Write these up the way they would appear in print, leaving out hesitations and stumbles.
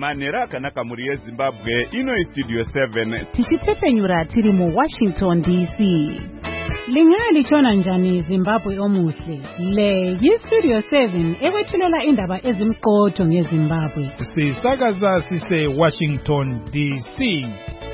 manhero akanaka muri yeZimbabwe. Ino iStudio 7 tichipfepenyura tiri muWashington DC. Lingali chona njani Zimbabwe omuhle. Le yiStudio 7 ekwethulela indaba ezimqotho ngeZimbabwe. Sisakaza sise Washington DC.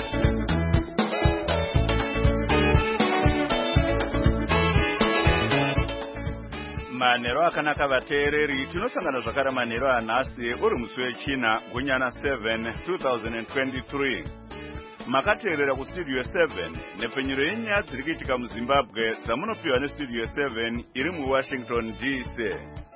Manhero akanaka vateereri, tinosangana zvakare manhero anhasi uri musi wechina gunyana 7 2023. Makateerera kuStudio 7 nepfenyuro yenyaya dziri kuitika muZimbabwe dzamunopiwa neStudio 7 iri muWashington DC.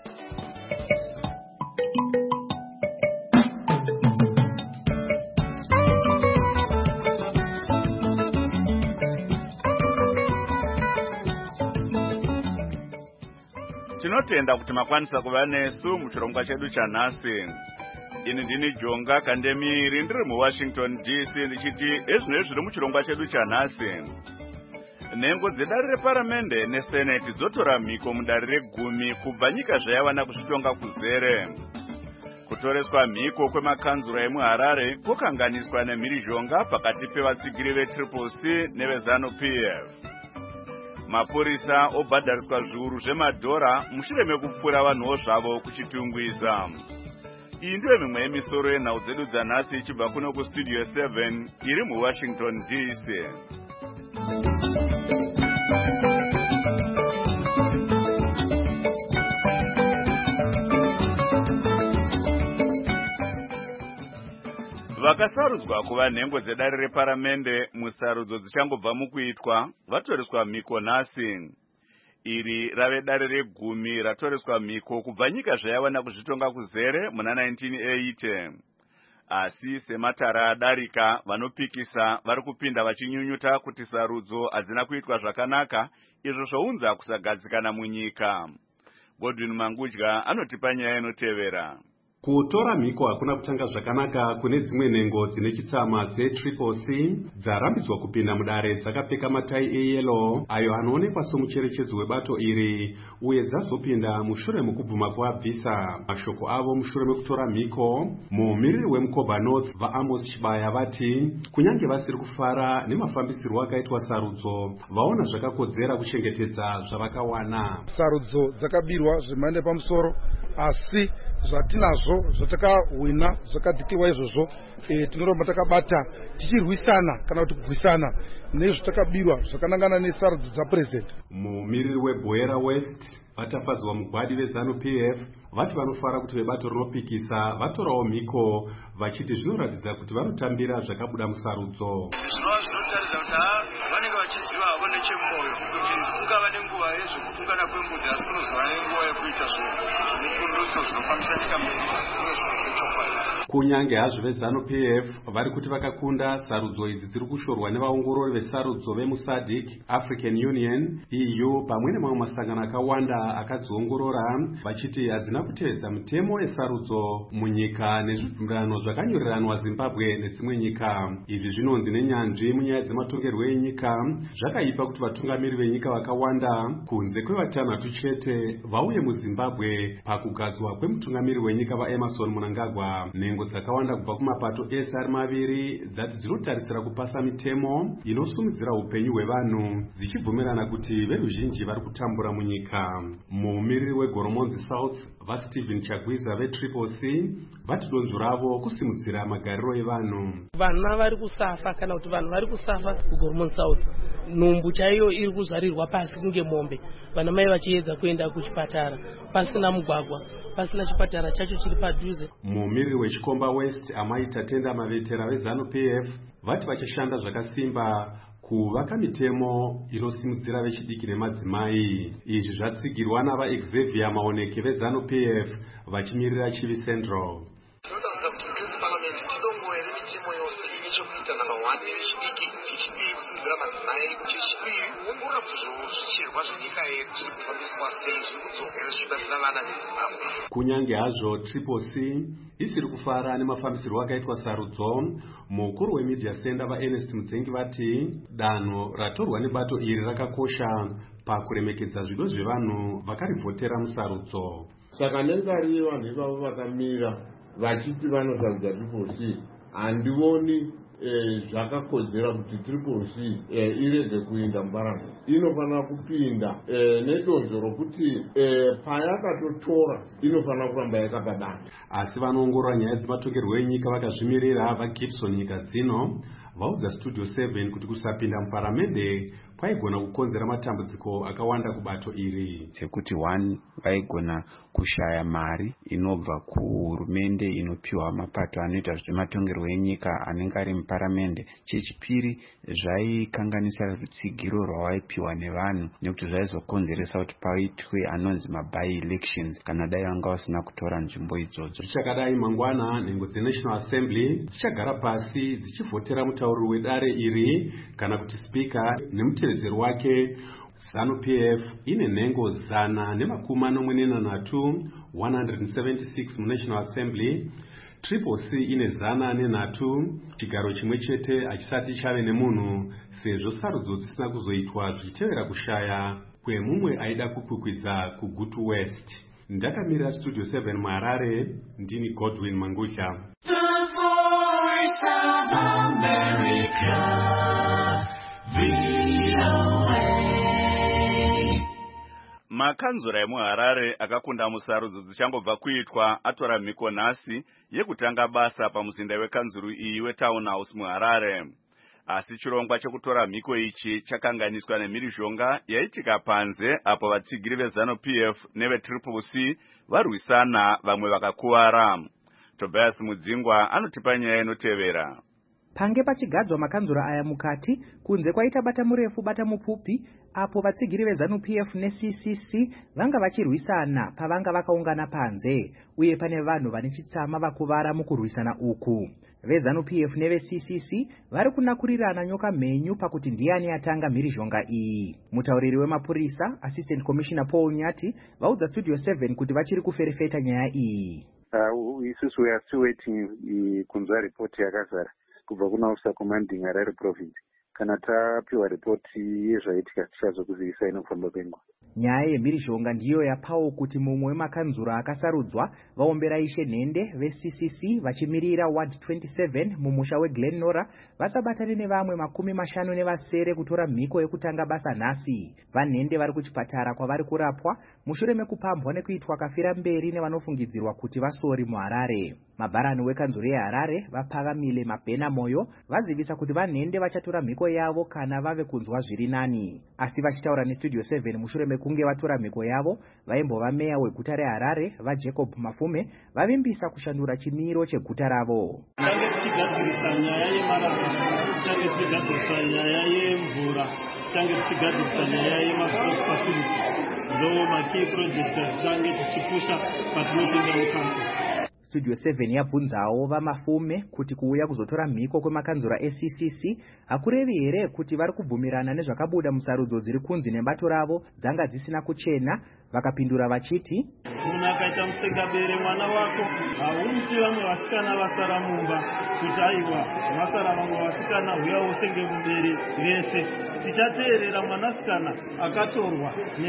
Tinotenda kuti makwanisa kuva nesu muchirongwa chedu chanhasi. Ini ndini Jonga Kandemiri ndiri muWashington DC ndichiti ezvinezvi zviri muchirongwa chedu chanhasi. Nhengo dzedare reparamende neseneti dzotora mhiko mudare regumi kubva nyika zvayawana kuzvitonga kuzere. Kutoreswa mhiko kwemakanzura emuHarare kukanganiswa nemhirizhonga pakati pevatsigiri veCCC neveZANU-PF. Mapurisa obhadhariswa zviuru zvemadhora mushure mekupfura vanhuwo zvavo kuchitungwisa. Iyi ndiyo mimwe yemisoro yenhau dzedu dzanhasi ichibva kuno kuStudio 7 iri muWashington DC. Vakasarudzwa kuva nhengo dzedare reparamende musarudzo dzichangobva mukuitwa vatoreswa mhiko nhasi. Iri rave dare regumi ratoreswa mhiko kubva nyika zvayawana kuzvitonga kuzere muna 1980. Asi sematara adarika vanopikisa vari kupinda vachinyunyuta kuti sarudzo hadzina kuitwa zvakanaka, izvo zvounza kusagadzikana munyika. Godwin Mangudya anotipa nyaya inotevera. Kutora mhiko hakuna kutanga zvakanaka kune dzimwe nhengo dzine chitsama dzeCCC dzarambidzwa kupinda mudare dzakapfeka matai eyero ayo anoonekwa somucherechedzo webato iri uye dzazopinda mushure mekubvuma kuabvisa. Mashoko avo mushure mekutora mhiko, mumiriri weMukoba North vaAmos Chibaya vati kunyange vasiri kufara nemafambisirwo akaitwa sarudzo vaona zvakakodzera kuchengetedza zvavakawana. Sarudzo dzakabirwa zvemhando yepamusoro asi zvatinazvo zvatakahwina zvakadhikiwa izvozvo tinoramba takabata tichirwisana kana kuti kurwisana nezvatakabirwa zvakanangana nesarudzo dzaPresident. Mumiriri weBoera West vatafadzwa mugwadi veZANU-PF vati vanofara kuti vebato rinopikisa vatorawo mhiko vachiti zvinoratidza kuti vanotambira zvakabuda musarudzo. Zvinotaridza kuti vanenge vachiziva havo nechemwoyo kuti kungava nenguva yezvekutungana kwembudzi asi kunozova nenguva yekuita zvemupundutso zvinofambisa nyika mberi. Kunyange hazvo veZANU-PF vari kuti vakakunda, sarudzo idzi dziri kushorwa nevaongorori vesarudzo vemuSADC, African Union, EU pamwe nemamwe masangano akawanda akadziongorora vachiti hadzina kuteedza mitemo yesarudzo munyika nezvibvumirano zvakanyoreranwa Zimbabwe nedzimwe nyika. Izvi zvinonzi nenyanzvi munyaya dzematongerwo enyika zvakaipa kuti vatungamiri venyika vakawanda kunze kwevatanhatu chete vauye muZimbabwe pakugadzwa kwemutungamiri wenyika vaEmmerson Mnangagwa. Nhengo dzakawanda kubva kumapato ese ari maviri dzati dzinotarisira kupasa mitemo inosimudzira upenyu hwevanhu dzichibvumirana kuti veruzhinji vari kutambura munyika. Mumiriri weGoromonzi South vaStephen Chagwiza veCCC vati donzvo ravo kusimudzira magariro evanhu. Vana vari kusafa kana kuti vanhu vari kusafa kuGoromonzi South. Nhumbu chaiyo iri kuzvarirwa pasi kunge mombe. Vana mai vachiedza kuenda kuchipatara pasina mugwagwa, pasina chipatara chacho chiri padhuze. Mumiriri weChikomba West amai Tatenda Mavetera veZANU-PF vati vachishanda zvakasimba kuvaka mitemo inosimudzira vechidiki nemadzimai. Izvi zvatsigirwa navaXavier Maoneke veZANU-PF vachimirira Chivi Central. Kunyange hazvo CCC isiri kufara nemafambisirwo akaitwa sarudzo, mukuru weMedia Center vaErnest Mudzengi vati danho ratorwa nebato iri rakakosha pakuremekedza zvido zvevanhu vakarivhotera musarudzo. Saka nengari vanhu ivavo vakamira vachiti vanosarudza triple C, handioni zvakakodzera kuti triple C irege kuinda muparliament. Inofanira kupinda nedonzvo rokuti payakatotora inofanira kuramba yakapadana. Asi vanoongorora nyaya dzematongerwo enyika vakazvimirira vaGibson nyika dzino vaudza Studio 7 kuti kusapinda muparamende kwaigona kukonzera matambudziko akawanda kubato iri. Sekuti 1 vaigona kushaya mari inobva kuhurumende inopiwa mapato anoita zvematongerwo enyika anenge ari muparamende. Chechipiri zvaikanganisa rutsigiro rwavaipiwa nevanhu nekuti zvaizokonzeresa kuti paitwe anonzi by elections kana dai vanga vasina kutora nzvimbo idzodzo. Zvichakadai mangwana nhengo dzeNational Assembly dzichagara pasi dzichivhotera mutauriri wedare iri kana kuti spika nemutevedzeri wake. ZANU-PF ine nhengo 143 176 muNational Assembly. Triple C ine 103, chigaro chimwe chete achisati chave nemunhu sezvo sarudzo dzisina kuzoitwa zvichitevera kushaya kwemumwe aida kukwikwidza kuGutu West. Ndakamirira Studio 7 muHarare, ndini Godwin Mangusha. Makanzura emuHarare akakunda musarudzo dzichangobva kuitwa atora mhiko nhasi yekutanga basa pamuzinda wekanzuru iyi weTown House muHarare. Asi chirongwa chekutora mhiko ichi chakanganiswa nemhirizhonga yaitika panze apo vatsigiri veZANU-PF neveTriple C varwisana vamwe vakakuwara. Tobias Mudzingwa anotipa nyaya inotevera. Pange pachigadzwa makanzura aya mukati kunze kwaita bata murefu bata mupfupi apo vatsigiri veZANU-PF neCCC vanga vachirwisana pavanga vakaungana panze uye pane vanhu vane chitsama vakuvara mukurwisana uku. VeZANU-PF neveCCC vari kunakurirana nyoka mhenyu pakuti ndiani atanga mhirizhonga iyi. Mutauriri wemapurisa Assistant Commissioner Paul Nyati vaudza Studio 7 kuti vachiri kuferefeta nyaya iyi. Isusu we are still waiting kunzwa report yakazara kubva kuna officer commanding Harare province. Kana tapiwa ripoti yezvaitika tichazokuzivisa inofamba kwenguva. Nyaya yemhirizhonga ndiyo yapawo kuti mumwe wemakanzura akasarudzwa vaombera ishe nhende veCCC vachimirira Ward 27 mumusha weGlenora vasabatane nevamwe 50 kutora mhiko yekutanga basa nhasi. Vanhende vari kuchipatara kwavari kurapwa mushure mekupambwa nekuitwa kafira mberi nevanofungidzirwa kuti vasori muHarare. Mabharani wekanzuru yeHarare vaPakamile Mabhena Moyo vazivisa kuti vanhende vachatora mhiko yavo kana vave kunzwa zviri nani. Asi vachitaura neStudio 7 mushure mekunge vatora mhiko yavo, vaimbova meya weguta reHarare vaJacob Mafume vavimbisa kushandura chimiro cheguta ravo. Tange tichigadzirisa nyaya yemarara, tange tichigadzirisa nyaya yemvura, tange tichigadzirisa nyaya yemasports facility. Ndo makey projects tange tichipusha patinopinda mukanzuru. Studio 7 yabvunzawo vaMafume kuti kuuya kuzotora mhiko kwemakanzura eCCC hakurevi here kuti vari kubvumirana nezvakabuda musarudzo dziri kunzi nebato ravo dzanga dzisina kuchena. Vakapindura vachiti, munhu akaita musengabere mwana wako haumuti vamwe vasikana vasara mumba kuti aiwa vasara vamwe vasikana uya usenge mubere vese. Tichateerera mwanasikana akatorwa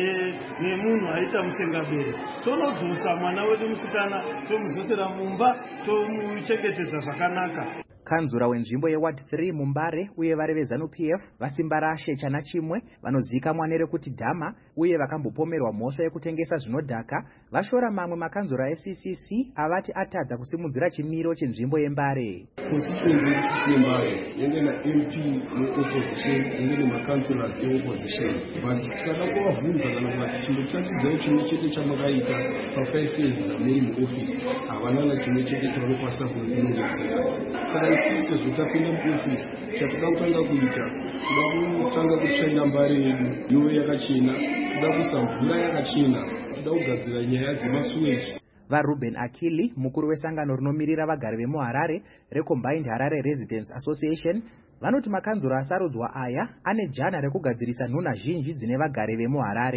nemunhu aita musengabere, tonodzosa mwana wedu musikana tomudzosera mumba tomuchengetedza zvakanaka. Kanzura wenzvimbo yeWard 3 muMbare uye vari veZANU-PF vaSimbarashe Chana Chimwe vanozivikanwa nerekuti Dhama uye vakambopomerwa mhosva yekutengesa zvinodhaka vashora mamwe makanzura eCCC avati atadza kusimudzira chimiro chenzvimbo yeMbare. Constituency yeMbare yenge naMP yeopposition yenge nemakanzura eopposition basi tikada kuvabvunza kana kuti chimbotiratidzawo chimwe chete chamakaita pa5 years amuri muofisi havana na chimwe chete chavanokwanisa kunongedzera. Sisi zvotapinda muofisi chatida kutanga kuita kuda kutanga kutsvaira Mbare yedu iwe yakachena, kuda kuisa mvura yakachena, kuda kugadzira nyaya dzemasuweji. VaRuben Akili mukuru wesangano rinomirira vagari vemuHarare reCombined Harare Residents Association vanoti makanzura asarudzwa aya ane jana rekugadzirisa nhuna zhinji dzine vagari vemuHarare.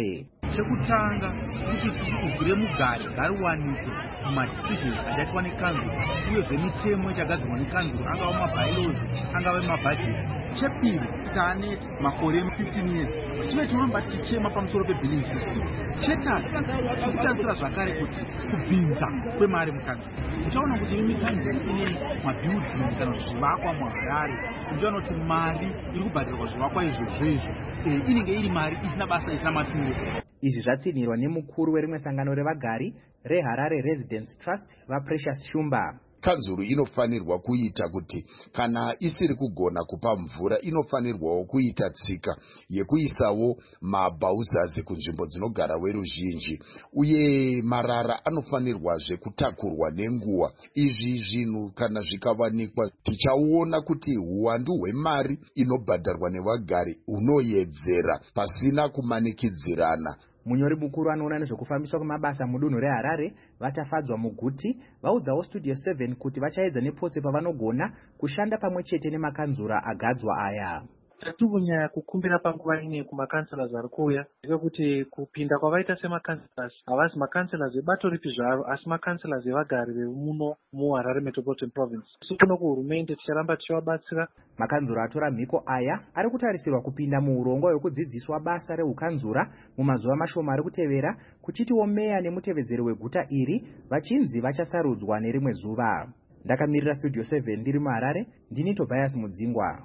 chekutanga kuti uvhire mugari ngariwanikwe mumadecisions achaitwa nekanzuro uyezve mitemo ichagadzirwa nekanzuro angava mabhailozi angava mabhajeti. Chepiri taane makore 15 years chine tinoramba tichema pamusoro pebuilding system. Chetatu tikutarisira zvakare kuti kubvinza kwemari mukanzuro. Uchaona kuti mikanzuro ine mabuilding kana zvivakwa muHarare, uchaona kuti mari iri kubhadharwa zvivakwa izvozvo inenge iri mari isina basa isina maturo. Izvi zvatsinirwa nemukuru werimwe sangano revagari reHarare Residence Trust vaPrecious Shumba. Kanzuru inofanirwa kuita kuti kana isiri kugona kupa mvura inofanirwawo kuita tsika yekuisawo mabhauzazi kunzvimbo dzinogara veruzhinji, uye marara anofanirwazve kutakurwa nenguva. Izvi zvinhu kana zvikawanikwa tichaona kuti uwandu hwemari inobhadharwa nevagari hunoyedzera pasina kumanikidzirana. Munyori mukuru anoona nezvekufambiswa kwemabasa mudunhu reHarare vatafadzwa muguti vaudzawo Studio 7 kuti vachaedza nepose pavanogona kushanda pamwe chete nemakanzura agadzwa aya. Tatibunya kukumbira panguva ine kumakanselas ari kuuya ndekuti kupinda kwavaita semakanselas havasi makanselas ebato ripi zvaro asi makanselas evagari vemuno muHarare Metropolitan Province. Kuno kuhurumende ticharamba tichivabatsira. Makanzura atora mhiko aya ari kutarisirwa kupinda muurongwa hwekudzidziswa basa rehukanzura mumazuva mashoma ari kutevera, kuchitiwo meya nemutevedzeri weguta iri vachinzi vachasarudzwa nerimwe zuva. Ndakamirira Studio 7 ndiri muHarare, ndini Tobias Mudzingwa.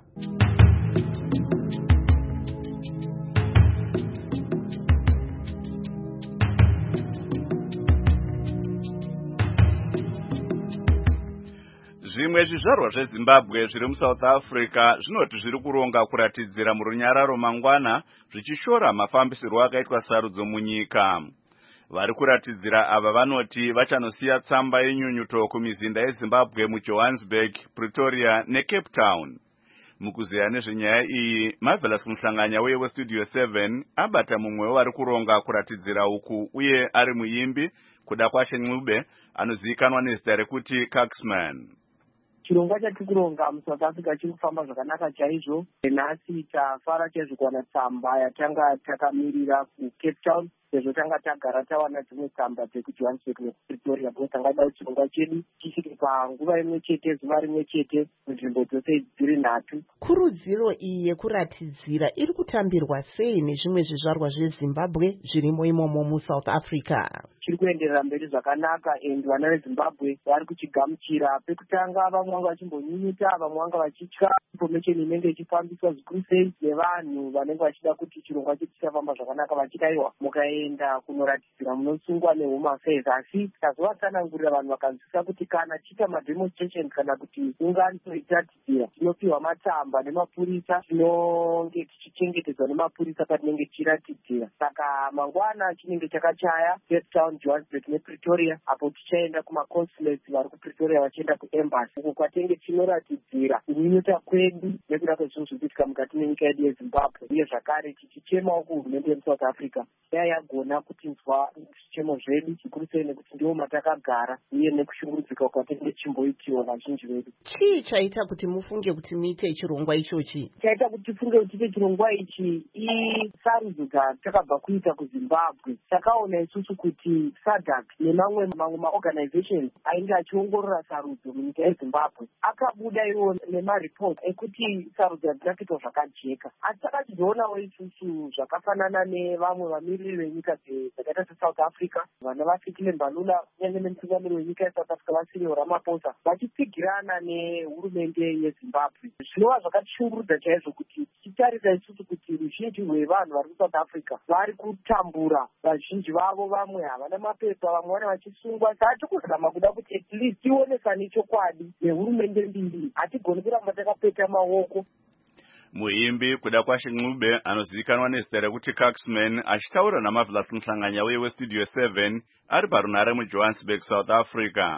Zvimwe zvizvarwa zveZimbabwe zviri muSouth Africa zvinoti zviri kuronga kuratidzira murunyararo mangwana zvichishora mafambisirwo akaitwa sarudzo munyika. Vari kuratidzira ava vanoti vachanosiya tsamba yenyunyuto kumizinda yeZimbabwe muJohannesburg, Pretoria neCape Town. Mukuzeya nezvenyaya iyi, Marvelous Muhlanganya weye weStudio 7 abata mumwe vari kuronga kuratidzira uku uye ari muimbi kuda kwashe Ncube anozivikanwa nezita rekuti Caxman. Chirongwa chatikuronga muSouth Africa chiri kufamba zvakanaka chaizvo. Nhasi tafara chaizvo kuwana tsamba yatanga takamirira kuCape Town, sezvo tanga tagara tawana dzimwe tsamba dzekuJohannesburg nekuPretoria, bvo tangada chirongwa chedu chisvike panguva imwe chete, zuva rimwe chete, nzvimbo dzose dziri nhatu. Kurudziro iyi yekuratidzira iri kutambirwa sei nezvimwe zvizvarwa zveZimbabwe zvirimo imomo muSouth Africa? Chiri kuenderera mberi zvakanaka, and vana veZimbabwe vari kuchigamuchira. Pekutanga vamwe vanga vachimbonyunyuta, vamwe vanga vachitya information inenge ichifambiswa zvikuru sei nevanhu vanenge vachida kuti chirongwa chedu chichafamba zvakanaka, vachidaiwa mukaenda kunoratidzira munosungwa neHome Affairs. Asi tazovatsanangurira vanhu vakanzwisa kuti kana chiita mademonstrations kana kuti ungano itaratidzira, tinopiwa matsamba nemapurisa, tinonge tichichengetedzwa nemapurisa patinenge tichiratidzira. Saka mangwana chinenge chakachaya Cape Town, Johannesburg nePretoria, apo tichaenda kumaconsulate vari kuPretoria vachienda kuembassy, uko kwatinenge tinoratidzira kunyunyuta kwedu nekuda kwezvinhu zviri kuitika mukati menyika yedu yeZimbabwe, uye zvakare tichichemawo kuhurumende yemuSouth Africa dai yagona kutinzwa zvichemo zvedu, zvikuru sei nekuti ndiwo matakagara uye nekushungurudzika kwatinenge tichimboitiwa vazhinji vedu. Chii chaita kuti mufunge kuti muite chirongwa ichochi? Chaita kuti tifunge kuti tiite chirongwa ichi isarudzo dzatakabva kuita kuZimbabwe. Takaona isusu kuti SADC nemamwe maorganizations ainge achiongorora sarudzo munyika yeZimbabwe akabuda iwo nemaripoti ekuti sarudzo hadzina kuitwa zvakajeka. Asi takachizoonawo isusu zvakafanana nevamwe vamiriri venyika dzakaita seSouth Africa, vana vaFikile Mbalula kunyange nemutungamiri wenyika yeSouth Africa vaCyril Ramaphosa vachitsigirana nehurumende yeZimbabwe. Zvinova zvakatishungurudza chaizvo kuti tichitarisa isusu kuti ruzhinji rwevanhu vari kuSouth Africa vari kutambura, vazhinji vavo vamwe havana mapepa, vamwe vana vachisungwa. Saka tikuzama kuda kuti at least tionesane chokwadi nehurumende mbiri, hatigoni kuramba takapeta maoko. Muimbi kuda kwashe Ncube anozivikanwa nezita rekuti Caxman achitaura naMarvelous Muhlanganya weye weStudio 7 ari parunhare muJohannesburg, South Africa.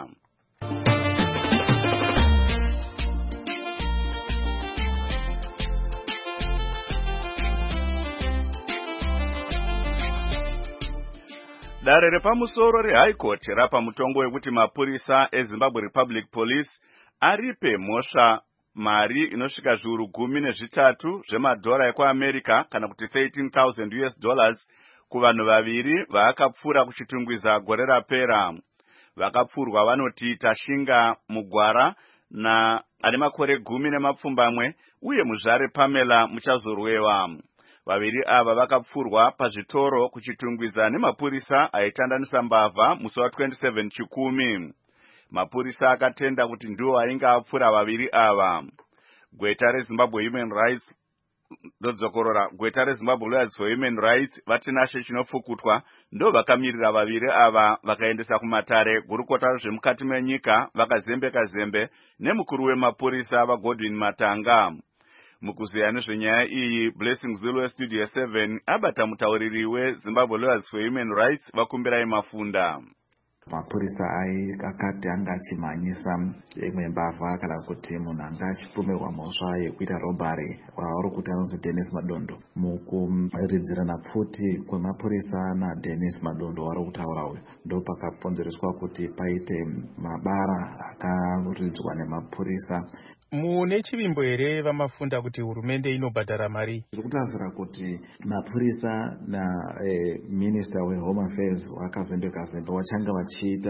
Dare repamusoro reHigh Court rapa mutongo wekuti mapurisa eZimbabwe Republic Police aripe mhosva mari inosvika $10,3 zvemadhora ekuAmerica kana kuti $13,000 kuvanhu vaviri vaakapfuura kuchitungwiza gore rapera. Vakapfurwa vanoti Tashinga Mugwara ane makore 10 uye muzvare Pamela Muchazorwewa. Vaviri ava vakapfurwa pazvitoro kuchitungwiza nemapurisa aitandanisa mbavha musi wa27 Chikumi. Mapurisa akatenda kuti ndiwo ainge apfura vaviri ava. Gweta reZimbabwe Human Rights Gweta reZimbabwe Lawyers for Human Rights vatinashe chinopfukutwa ndo vakamirira vaviri ava vakaendesa kumatare gurukota zvemukati menyika vakazembeka zembe nemukuru wemapurisa vaGodwin Matanga. Mukuziya nezvenyaya iyi, Blessing Zulu Studio 7 abata mutauriri weZimbabwe Lawyers for Human Rights Vakumbirai Mafunda. Mapurisa akati anga achimhanyisa imwe mbavha kana kuti munhu anga achipomerwa mhosva yekuita robbery wauri kuti anonzi Dennis Madondo. Mukuridzirana pfuti kwemapurisa naDennis Madondo wauri kutaura uyu ndo pakaponzereswa kuti paite mabara akaridzwa nemapurisa. Mune chivimbo here Vamafunda kuti hurumende inobhadhara mari? Zvirikutasira kuti mapurisa Minister weHome Affairs wakazembeka zembe vachanga vachiita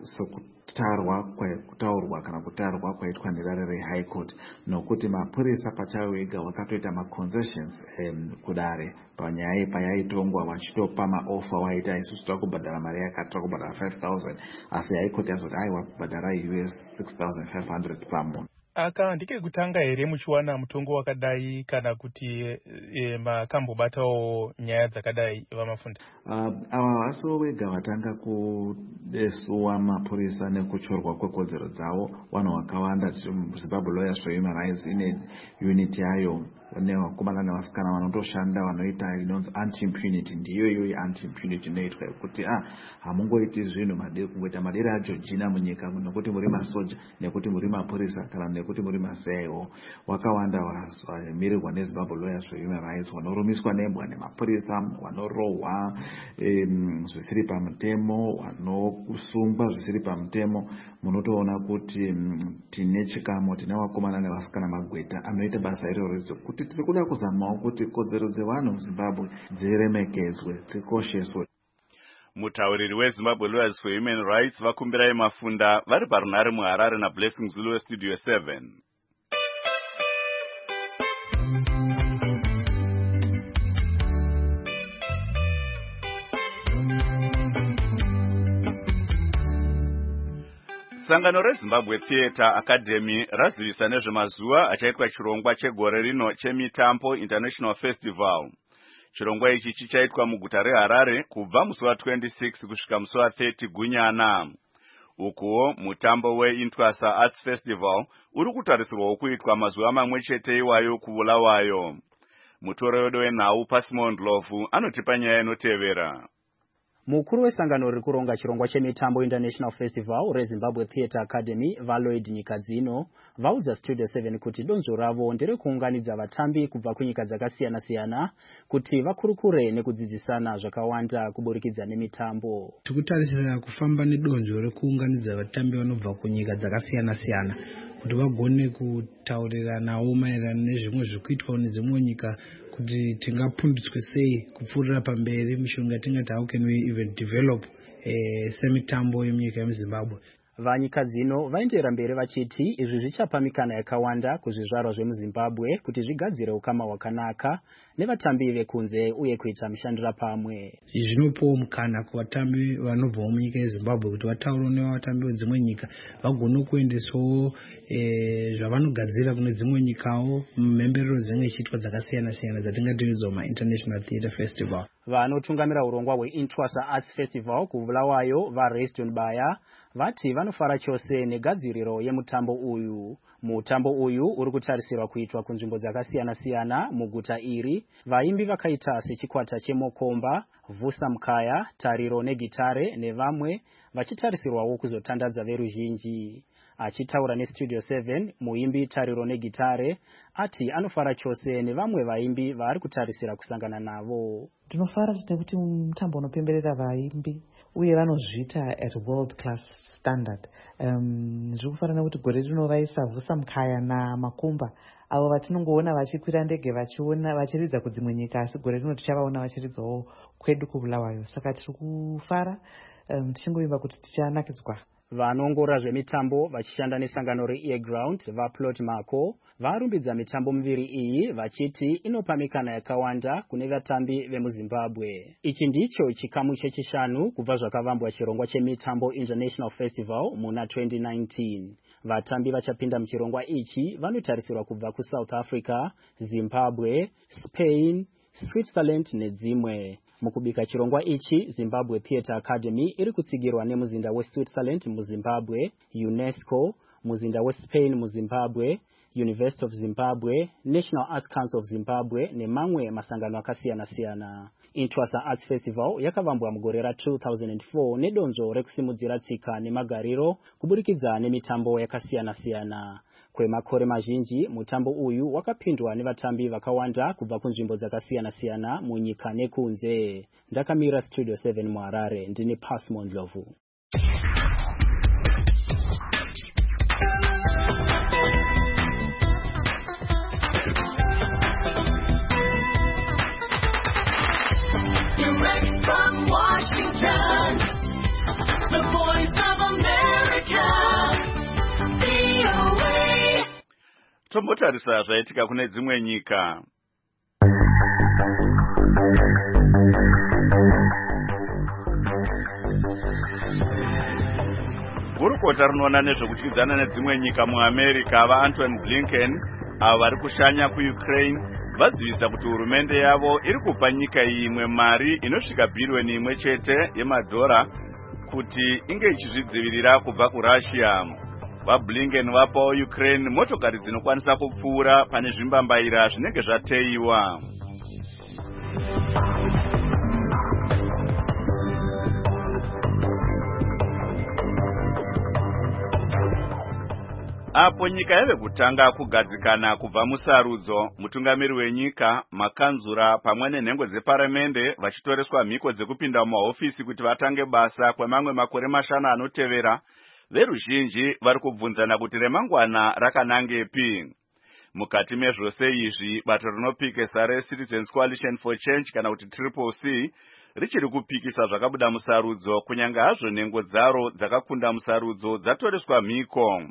kutaurwa kana kutarwa kwaitwa nerare reHigh Court, nokuti mapurisa pachawo ega wakatoita maconcessions kudare panyaya payaitongwa vachitopa maofa waita isusu takubhadhara mari yakati takubhadhara 5,000 asi High Court yazoti aiwa kubhadhara US 6,500 pamunhu. Aka ndike kutanga here muchiwana mutongo wakadai kana kuti makambobatawo nyaya dzakadai Vamafunda? Ava vasiwo vega vatanga kudesuwa mapurisa nekuchorwa kwekodzero dzavo. Vanhu vakawanda Zimbabwe Lawyers for Human Rights ine unity yayo nevakomana nevasikana vanotoshanda vanoita inonzi anti-impunity. Ndiyo iyoyi anti-impunity inoitwa yekuti hamungoiti zvinhu kungoita madera aJorgina munyika nekuti muri masoja nekuti muri mapurisa kana nekuti muri maCIO. Wakawanda vamirirwa neZimbabwe Lawyers for Human Rights vanorumiswa nembwa nemapurisa, vanorohwa zvisiri pamutemo, vanosungwa zvisiri pamutemo. Munotoona kuti tine chikamo, tine vakomana nevasikana magweta anoita basa iroro kuti tiri kuda kuzamawo kuti kodzero dzevanhu muZimbabwe dziremekedzwe, dzikosheswe. Mutauriri weZimbabwe Lawyers for Human Rights Vakumbirai Mafunda vari parunhare muHarare naBlessing Zulu Studio 7. Sangano reZimbabwe Theatre Academy razivisa nezvemazuva achaitwa chirongwa chegore rino cheMitambo International Festival. Chirongwa ichi chichaitwa muguta reHarare kubva musi wa26 kusvika musi wa30 Gunyana. Ukuwo mutambo weIntwasa Arts Festival uri kutarisirwa kuitwa mazuva mamwe chete iwayo kuBulawayo. Mutorewedo wenhau Pasimon Lofu anotipa nyaya inotevera. Mukuru wesangano riri kuronga chirongwa cheMitambo International Festival reZimbabwe Theatre Academy Valoid Nyikadzino vaudza Studio 7 kuti donzvo ravo nderekuunganidza vatambi kubva kunyika dzakasiyana-siyana kuti vakurukure nekudzidzisana zvakawanda kuburikidza nemitambo. Tikutarisira kufamba nedonzvo rekuunganidza vatambi vanobva kunyika dzakasiyana-siyana kuti vagone kutauriranawo maererano nezvimwe zvikuitwa nedzimwe nyika kuti tingapundutswe sei kupfuurira pamberi mishonga tingati how can we even develop semitambo yemunyika yemuZimbabwe. Vanyika dzino vaenderera mberi vachiti izvi zvichapa mikana yakawanda kuzvizvarwa zvemuZimbabwe kuti zvigadzire ukama hwakanaka nevatambi vekunze uye kuita mushandira pamwe. Izvi zvinopawo mukana kuvatambi vanobva munyika yeZimbabwe kuti vataure nevatambi vedzimwe nyika vagone kuendesawo zvavanogadzira kune dzimwe nyikawo mumhemberero dzinenge ichiitwa dzakasiyana-siyana dzatingatiudzwa maInternational Theatre Festival. Vanotungamira urongwa hweIntwasa Arts Festival kuBulawayo vaRayston Baya vati vanofara chose negadziriro yemutambo uyu. Mutambo uyu uri kutarisirwa kuitwa kunzvimbo dzakasiyana-siyana muguta iri. Vaimbi vakaita sechikwata cheMokomba, Vusa Mukaya, Tariro negitare nevamwe vachitarisirwawo kuzotandadza veruzhinji. Achitaura neStudio 7, muimbi Tariro negitare ati anofara chose nevamwe vaimbi vari kutarisira kusangana navo. Tinofara nekuti mutambo unopemberera vaimbi uye vanozviita at world class standard. Zviri kufanana kuti gore rino vaisa Vusa Mkaya naMakumba avo vatinongoona vachikwira ndege vachiridza kudzimwe nyika, asi gore rino tichavaona vachiridzawo kwedu kuBulawayo. Saka tiri kufara tichingovimba kuti tichanakidzwa. Vanoongorora zvemitambo vachishanda nesangano reAirground vaPlot Marco varumbidza mitambo miviri iyi vachiti inopa mikana yakawanda kune vatambi vemuZimbabwe. Ichi ndicho chikamu chechishanu kubva zvakavambwa chirongwa chemitambo International Festival muna 2019. Vatambi vachapinda muchirongwa ichi vanotarisirwa kubva kuSouth Africa, Zimbabwe, Spain, Switzerland nedzimwe. Mukubika chirongwa ichi, Zimbabwe Theatre Academy iri kutsigirwa nemuzinda weSwitzerland muZimbabwe, UNESCO, muzinda weSpain muZimbabwe, University of Zimbabwe, National Arts Council of Zimbabwe nemamwe masangano akasiyana-siyana. Intwasa Arts Festival yakavambwa mugore ra2004 nedonzvo rekusimudzira tsika nemagariro kuburikidza nemitambo yakasiyana-siyana. Kwemakore mazhinji mutambo uyu wakapindwa nevatambi vakawanda kubva kunzvimbo dzakasiyana-siyana munyika nekunze. Ndakamira Studio 7 muHarare, ndini Pasmo Ndlovu. Direct from Washington, the voice of America, VOA. Tombotarisa zvaitika kune dzimwe nyika. Gurukota rinoona nezvekutyidzana nedzimwe nyika muAmerica vaAntony Blinken avo vari kushanya kuUkraine vadzivisa kuti hurumende yavo iri kupa nyika iyi imwe mari inosvika bhirioni imwe chete yemadhora kuti inge ichizvidzivirira kubva kuRussia. VaBlinken vapawo Ukraine motokari dzinokwanisa kupfuura pane zvimbambaira zvinenge zvateiwa. Apo nyika yave kutanga kugadzikana kubva musarudzo, mutungamiri wenyika, makanzura pamwe nenhengo dzeparamende vachitoreswa mhiko dzekupinda mumahofisi kuti vatange basa kwemamwe makore mashanu anotevera, veruzhinji vari kubvunzana kuti remangwana rakanangepi. Mukati mezvose izvi, bato rinopikisa reCitizens Coalition for Change kana kuti CCC richiri kupikisa zvakabuda musarudzo kunyange hazvo nhengo dzaro dzakakunda musarudzo dzatoreswa mhiko.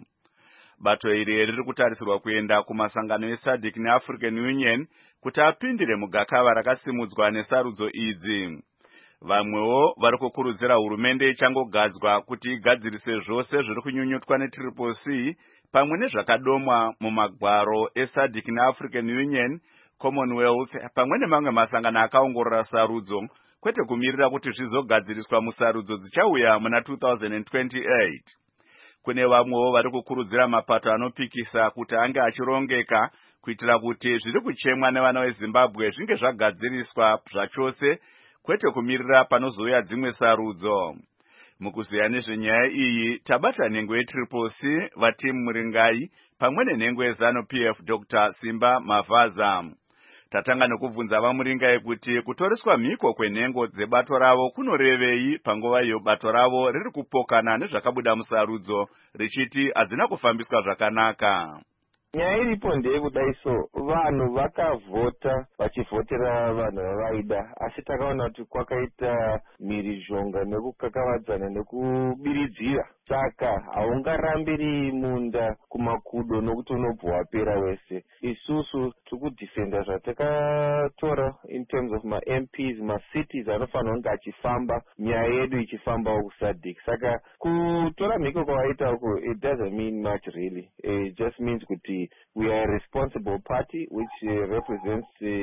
Bato iri riri kutarisirwa kuenda kumasangano eSADC neAfrican Union kuti apindire mugakava rakasimudzwa nesarudzo idzi. Vamwewo vari kukurudzira hurumende ichangogadzwa kuti igadzirise zvose zviri kunyunyutwa neCCC pamwe nezvakadomwa mumagwaro eSADC neAfrican Union, Commonwealth pamwe nemamwe masangano akaongorora sarudzo, kwete kumirira kuti zvizogadziriswa musarudzo dzichauya muna 2028. Kune vamwewo vari kukurudzira mapato anopikisa kuti ange achirongeka kuitira kuti zviri kuchemwa nevana veZimbabwe zvinge zvagadziriswa zvachose, kwete kumirira panozouya dzimwe sarudzo. Mukuziya nezvenyaya iyi, tabata nhengo yeCCC vaTimu Muringai pamwe nenhengo yeZANU-PF Dr. Simba Mavaza. Tatanga nekubvunza vaMuringai kuti kutoreswa mhiko kwenhengo dzebato ravo kunorevei panguva iyo bato ravo riri kupokana nezvakabuda musarudzo richiti hadzina kufambiswa zvakanaka. Nyaya iripo ndeyekudai so vanhu vakavhota vachivhotera vanhu vavaida, asi takaona kuti kwakaita mhirizhonga nekukakavadzana nekubiridzira. Saka haungarambiri munda kumakudo nokuti unobva wapera wese. Isusu tikudhifenda zvatakatora in terms of ma-MPs, ma-cities anofanira kunge achifamba, nyaya yedu ichifambawo kuSADC. Saka kutora mhiko kwavaita uko, it doesn't mean much really. It just means kuti we are a responsible party which represents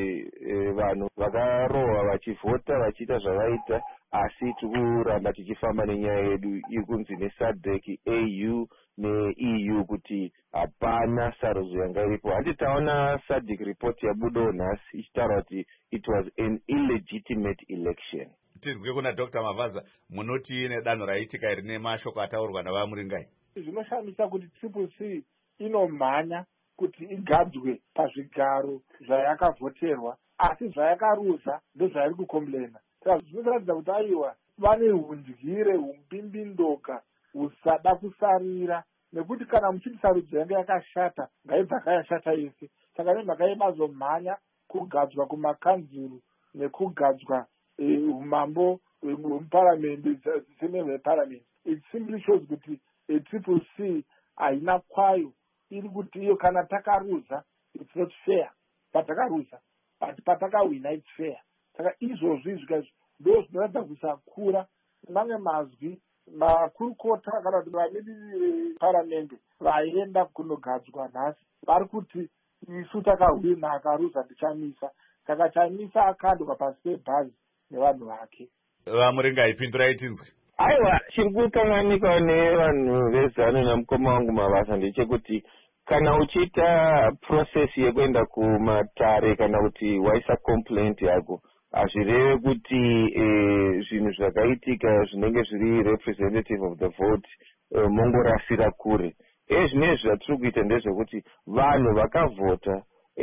vanhu vakarohwa vachivhota vachiita zvavaita, asi tikuramba tichifamba nenyaya yedu ikunzi neSADC, AU neEU kuti hapana sarudzo yanga iripo. Handi taona SADC report yabudawo nhasi ichitaura kuti it was an illegitimate election. Tinzwe kuna Dr. Mavaza, munoti nedanho raitika rine mashoko ataurwa navaMuringai. Zvinoshamisa kuti CCC inomhanya kuti igadzwe pazvigaro zvayakavhoterwa, asi zvayakaruza ndozvairi kukomblena. Saka zvinoratidza kuti aiwa vane hundyire, hupimbindoka, husada kusarira, nekuti kana muchiti sarudzo yange yakashata ngaibva kayashata yese. Saka nemhaka yemazomhanya kugadzwa kumakanzuru nekugadzwa umambo hwemuparamende semembe yeparamende, it simply shows kuti triple C haina kwayo, iri kuti iyo kana takaruza it's not fair, patakaruza but patakawina it's fair. Saka izvozvi izvika ndo zvinoratidza kusakura. Mamwe mazwi makurukota kana kuti vamiririri paramende vaenda kunogadzwa nhasi vari kuti isu takahwina, akaruza ndichamisa. Saka chamisa akandwa pasi pebhazi nevanhu vake. Vamuringa ipindurai tinzwe. Aiwa, chiri kukanganika nevanhu vezano namukoma wangu Mavasa ndechekuti kana uchiita process yekuenda kumatare kana kuti waisa complaint yako, hazvireve kuti zvinhu zvakaitika zvinenge zviri representative of the vote mongorasira kure. Zvinezvi zvatiri kuita ndezvekuti vanhu vakavhota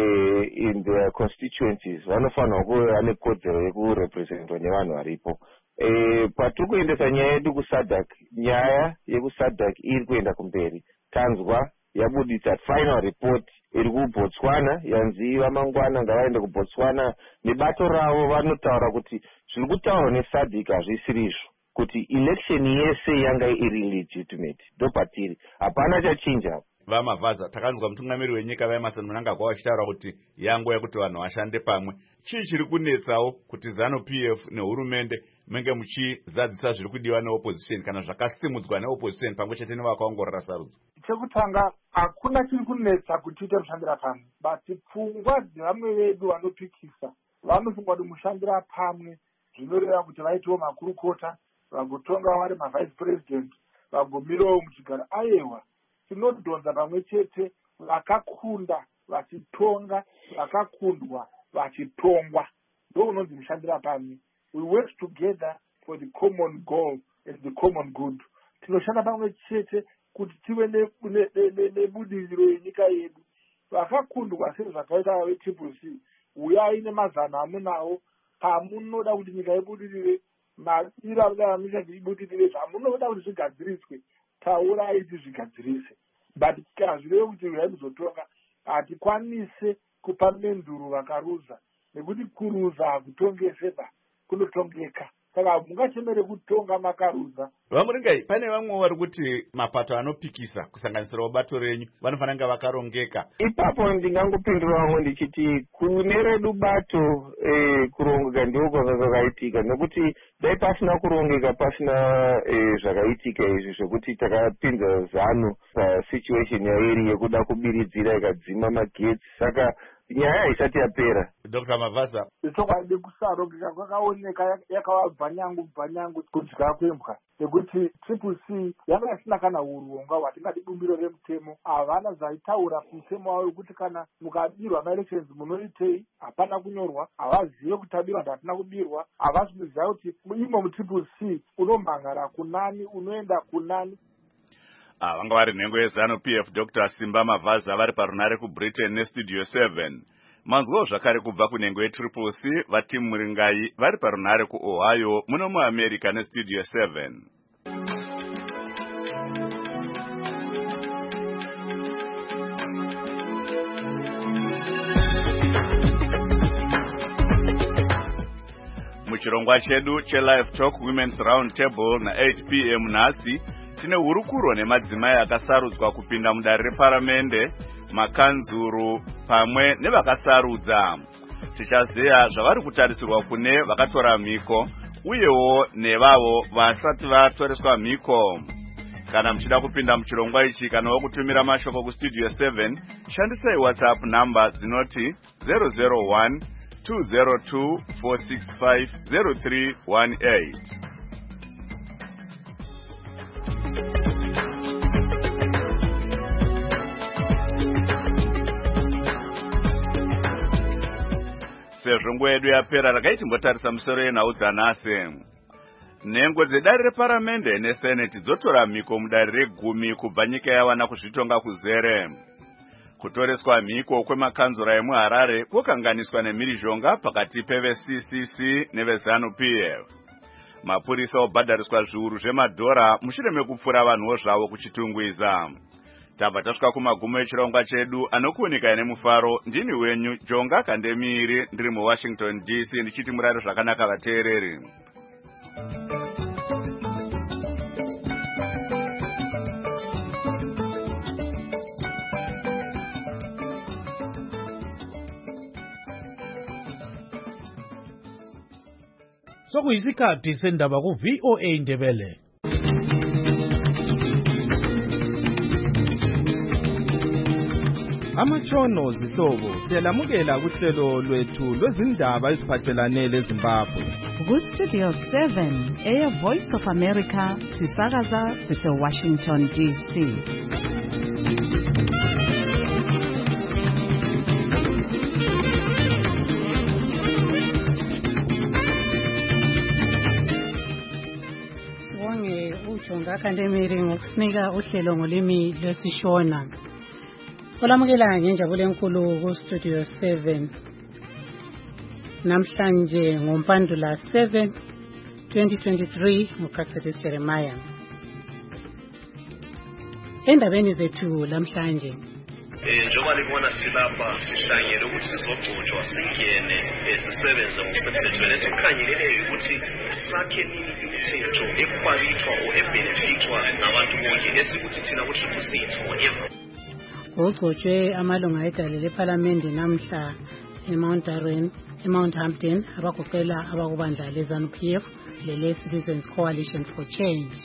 in their constituencies vanofanirwa kuve vane kodzero yekurepresentwa nevanhu varipo. Patiri kuendesa nyaya yedu kuSADC, nyaya yekuSADC iri kuenda kumberi. Tanzwa yabudisa final report iri kuBotswana, yanzi vamangwana ngavaende kuBotswana nebato ravo vanotaura kuti zviri kutaurwa neSADC hazvisiri izvo, kuti election yese yanga iri legitimate. Ndopatiri hapana chachinja. Vamavhaza, takanzwa mutungamiri wenyika vaEmmerson Mnangagwa vachitaura kuti yanguva yekuti vanhu vashande pamwe. Chii chiri kunetsawo kuti ZANU-PF nehurumende menge muchizadzisa zviri kudiwa neopposition kana zvakasimudzwa neopposition pamwe chete nevakaongorora sarudzo? Chekutanga hakuna chiri kunetsa kuti tiite kushandira pamwe, but pfungwa dzevamwe vedu vanopikisa vanofunga kuti mushandira pamwe zvinoreva kuti vaitewo makurukota vagotonga vari mavice president vagomirawo muchigaro. Aiwa, tinodhonza pamwe chete, vakakunda vachitonga, vakakundwa vachitongwa. Ndo unonzi mushandira pamwe. We work together for the common goal and the common good. Tinoshanda pamwe chete kuti tive nebudiriro yenyika yedu. Vakakundwa sezvakaita veTriple C, uyai nemazano amunawo pamunoda kuti nyika ibudirire, madira amunoda ibudirire, zvamunoda kuti zvigadziriswe, taurai tizvigadzirise. But hazvireve kuti uyai muzotonga, hatikwanise kupa menduru vakaruza, nekuti kuruza hakutongese kunotongeka. Saka mungachemere kutonga makaruza. Vamuringai, pane vamwe vari kuti mapato anopikisa kusanganisirawo bato renyu vanofanira kunge vakarongeka. Ipapo ndingangopindura vamwe ndichiti kune redu bato kurongeka ndiko kwakaitika, nekuti dai pasina kurongeka, pasina zvakaitika izvi zvokuti takapinza ZANU pasituation yairi yekuda kubiridzira ikadzima magetsi. Saka nyaya haisati yapera. Dr. Mavasa, chokwadi kusarongeka kwakaoneka yakavabvanyangu kudya kwembwa, nekuti Triple C yanga isina kana urongwa hwatingadi bumbiro remutemo. Havana zvaitaura mutemo wavo wekuti kana mukabirwa maelections munoitei, hapana kunyorwa. Havazive kuti tabirwa kuti hatina kubirwa. Havasi kuziva kuti imo muTriple C unomhangara kunani, unoenda kunani. vanga vari nhengo yeZANU-PF Dr. Simba Mavhaza vari parunare kuBritain neStudio 7. Manzwawo zvakare kubva kunhengo yeTriple C vaTimu Muringai vari parunare kuOhio muno muAmerica neStudio 7. Muchirongwa chedu cheLive Talk Women's Round Table na8 p.m. nhasi tine hurukuro nemadzimai akasarudzwa kupinda mudare reparamende, makanzuru pamwe nevakasarudza. Tichazeya zvavari kutarisirwa kune vakatora mhiko uyewo nevavo vasati vatoreswa mhiko. Kana muchida kupinda muchirongwa ichi kana wokutumira mashoko kuStudio 7, shandisai WhatsApp number dzinoti 001 202 465 0318. Sezvo nguva yedu yapera, regai timbotarisa musoro yenhau dzanhasi. Nhengo dzedare reparamende neseneti dzotora mhiko mudare re10 kubva nyika yawana kuzvitonga kuzere. Kutoreswa mhiko kwemakanzura emuHarare kwokanganiswa nemhirizhonga pakati peveCCC neveZANU-PF. mapurisa obhadhariswa zviuru zvemadhora mushure mekupfura vanhuwo zvavo kuchitungwiza. Tabva tasvika kumagumo echirongwa chedu anokuunika nemufaro. Ndini wenyu Jonga Kandemiri, ndiri muWashington DC, ndichiti murare zvakanaka vateereri. Sokuyisikhathi sendaba ku-VOA Ndebele. Amatshono zihlobo siyalamukela kuhlelo lwethu lwezindaba eziphathelane leZimbabwe. Ku-Studio 7 eyeVoice of America sisakaza sise-Washington DC. Jonga Kandemiri ngokusinika uhlelo ngolimi lwesishona. Olamukela ngenjabulo enkulu ku-Studio 7. Namhlanje ngoMpandula 7, 2023 nguPraxetis Jeremiah. Endabeni zethu lamhlanje. Njengoba libona silapha sihlangene ukuthi sizogcotshwa singene sisebenze ngokusemthethweni esikhangeleleyo ukuthi sakhe nini imithetho ekupakithwa or ebenefitwa nabantu bonke esikuthi thina ku-Triple C it's forever. Kugcotshwe amalunga edale lephalamende namhla eMount Hampton abagoqela abakubandla leZANU-PF lele-Citizens Coalition for Change.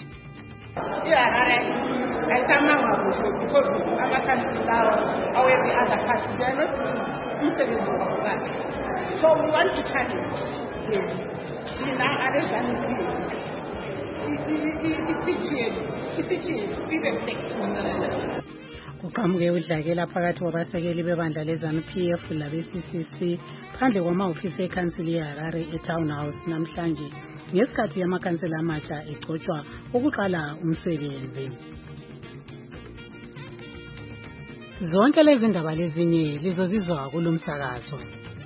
Ayisamanga kuhle because amakhansi lawo awezi other party they are not umsebenzi wabo kahle. So we want to challenge thina abezansi isithiyeli sibe flexible. Kuqhamuke udlakela phakathi kwabasekeli bebandla leZANU-PF labe-CCC phandle kwamahhovisi ekhansili yeHarare eTown House namhlanje ngesikhathi yamakhansela amatsha egcotshwa ukuqala umsebenzi. Zonke lezi ndaba lezinye lizozizwa kulomsakazo.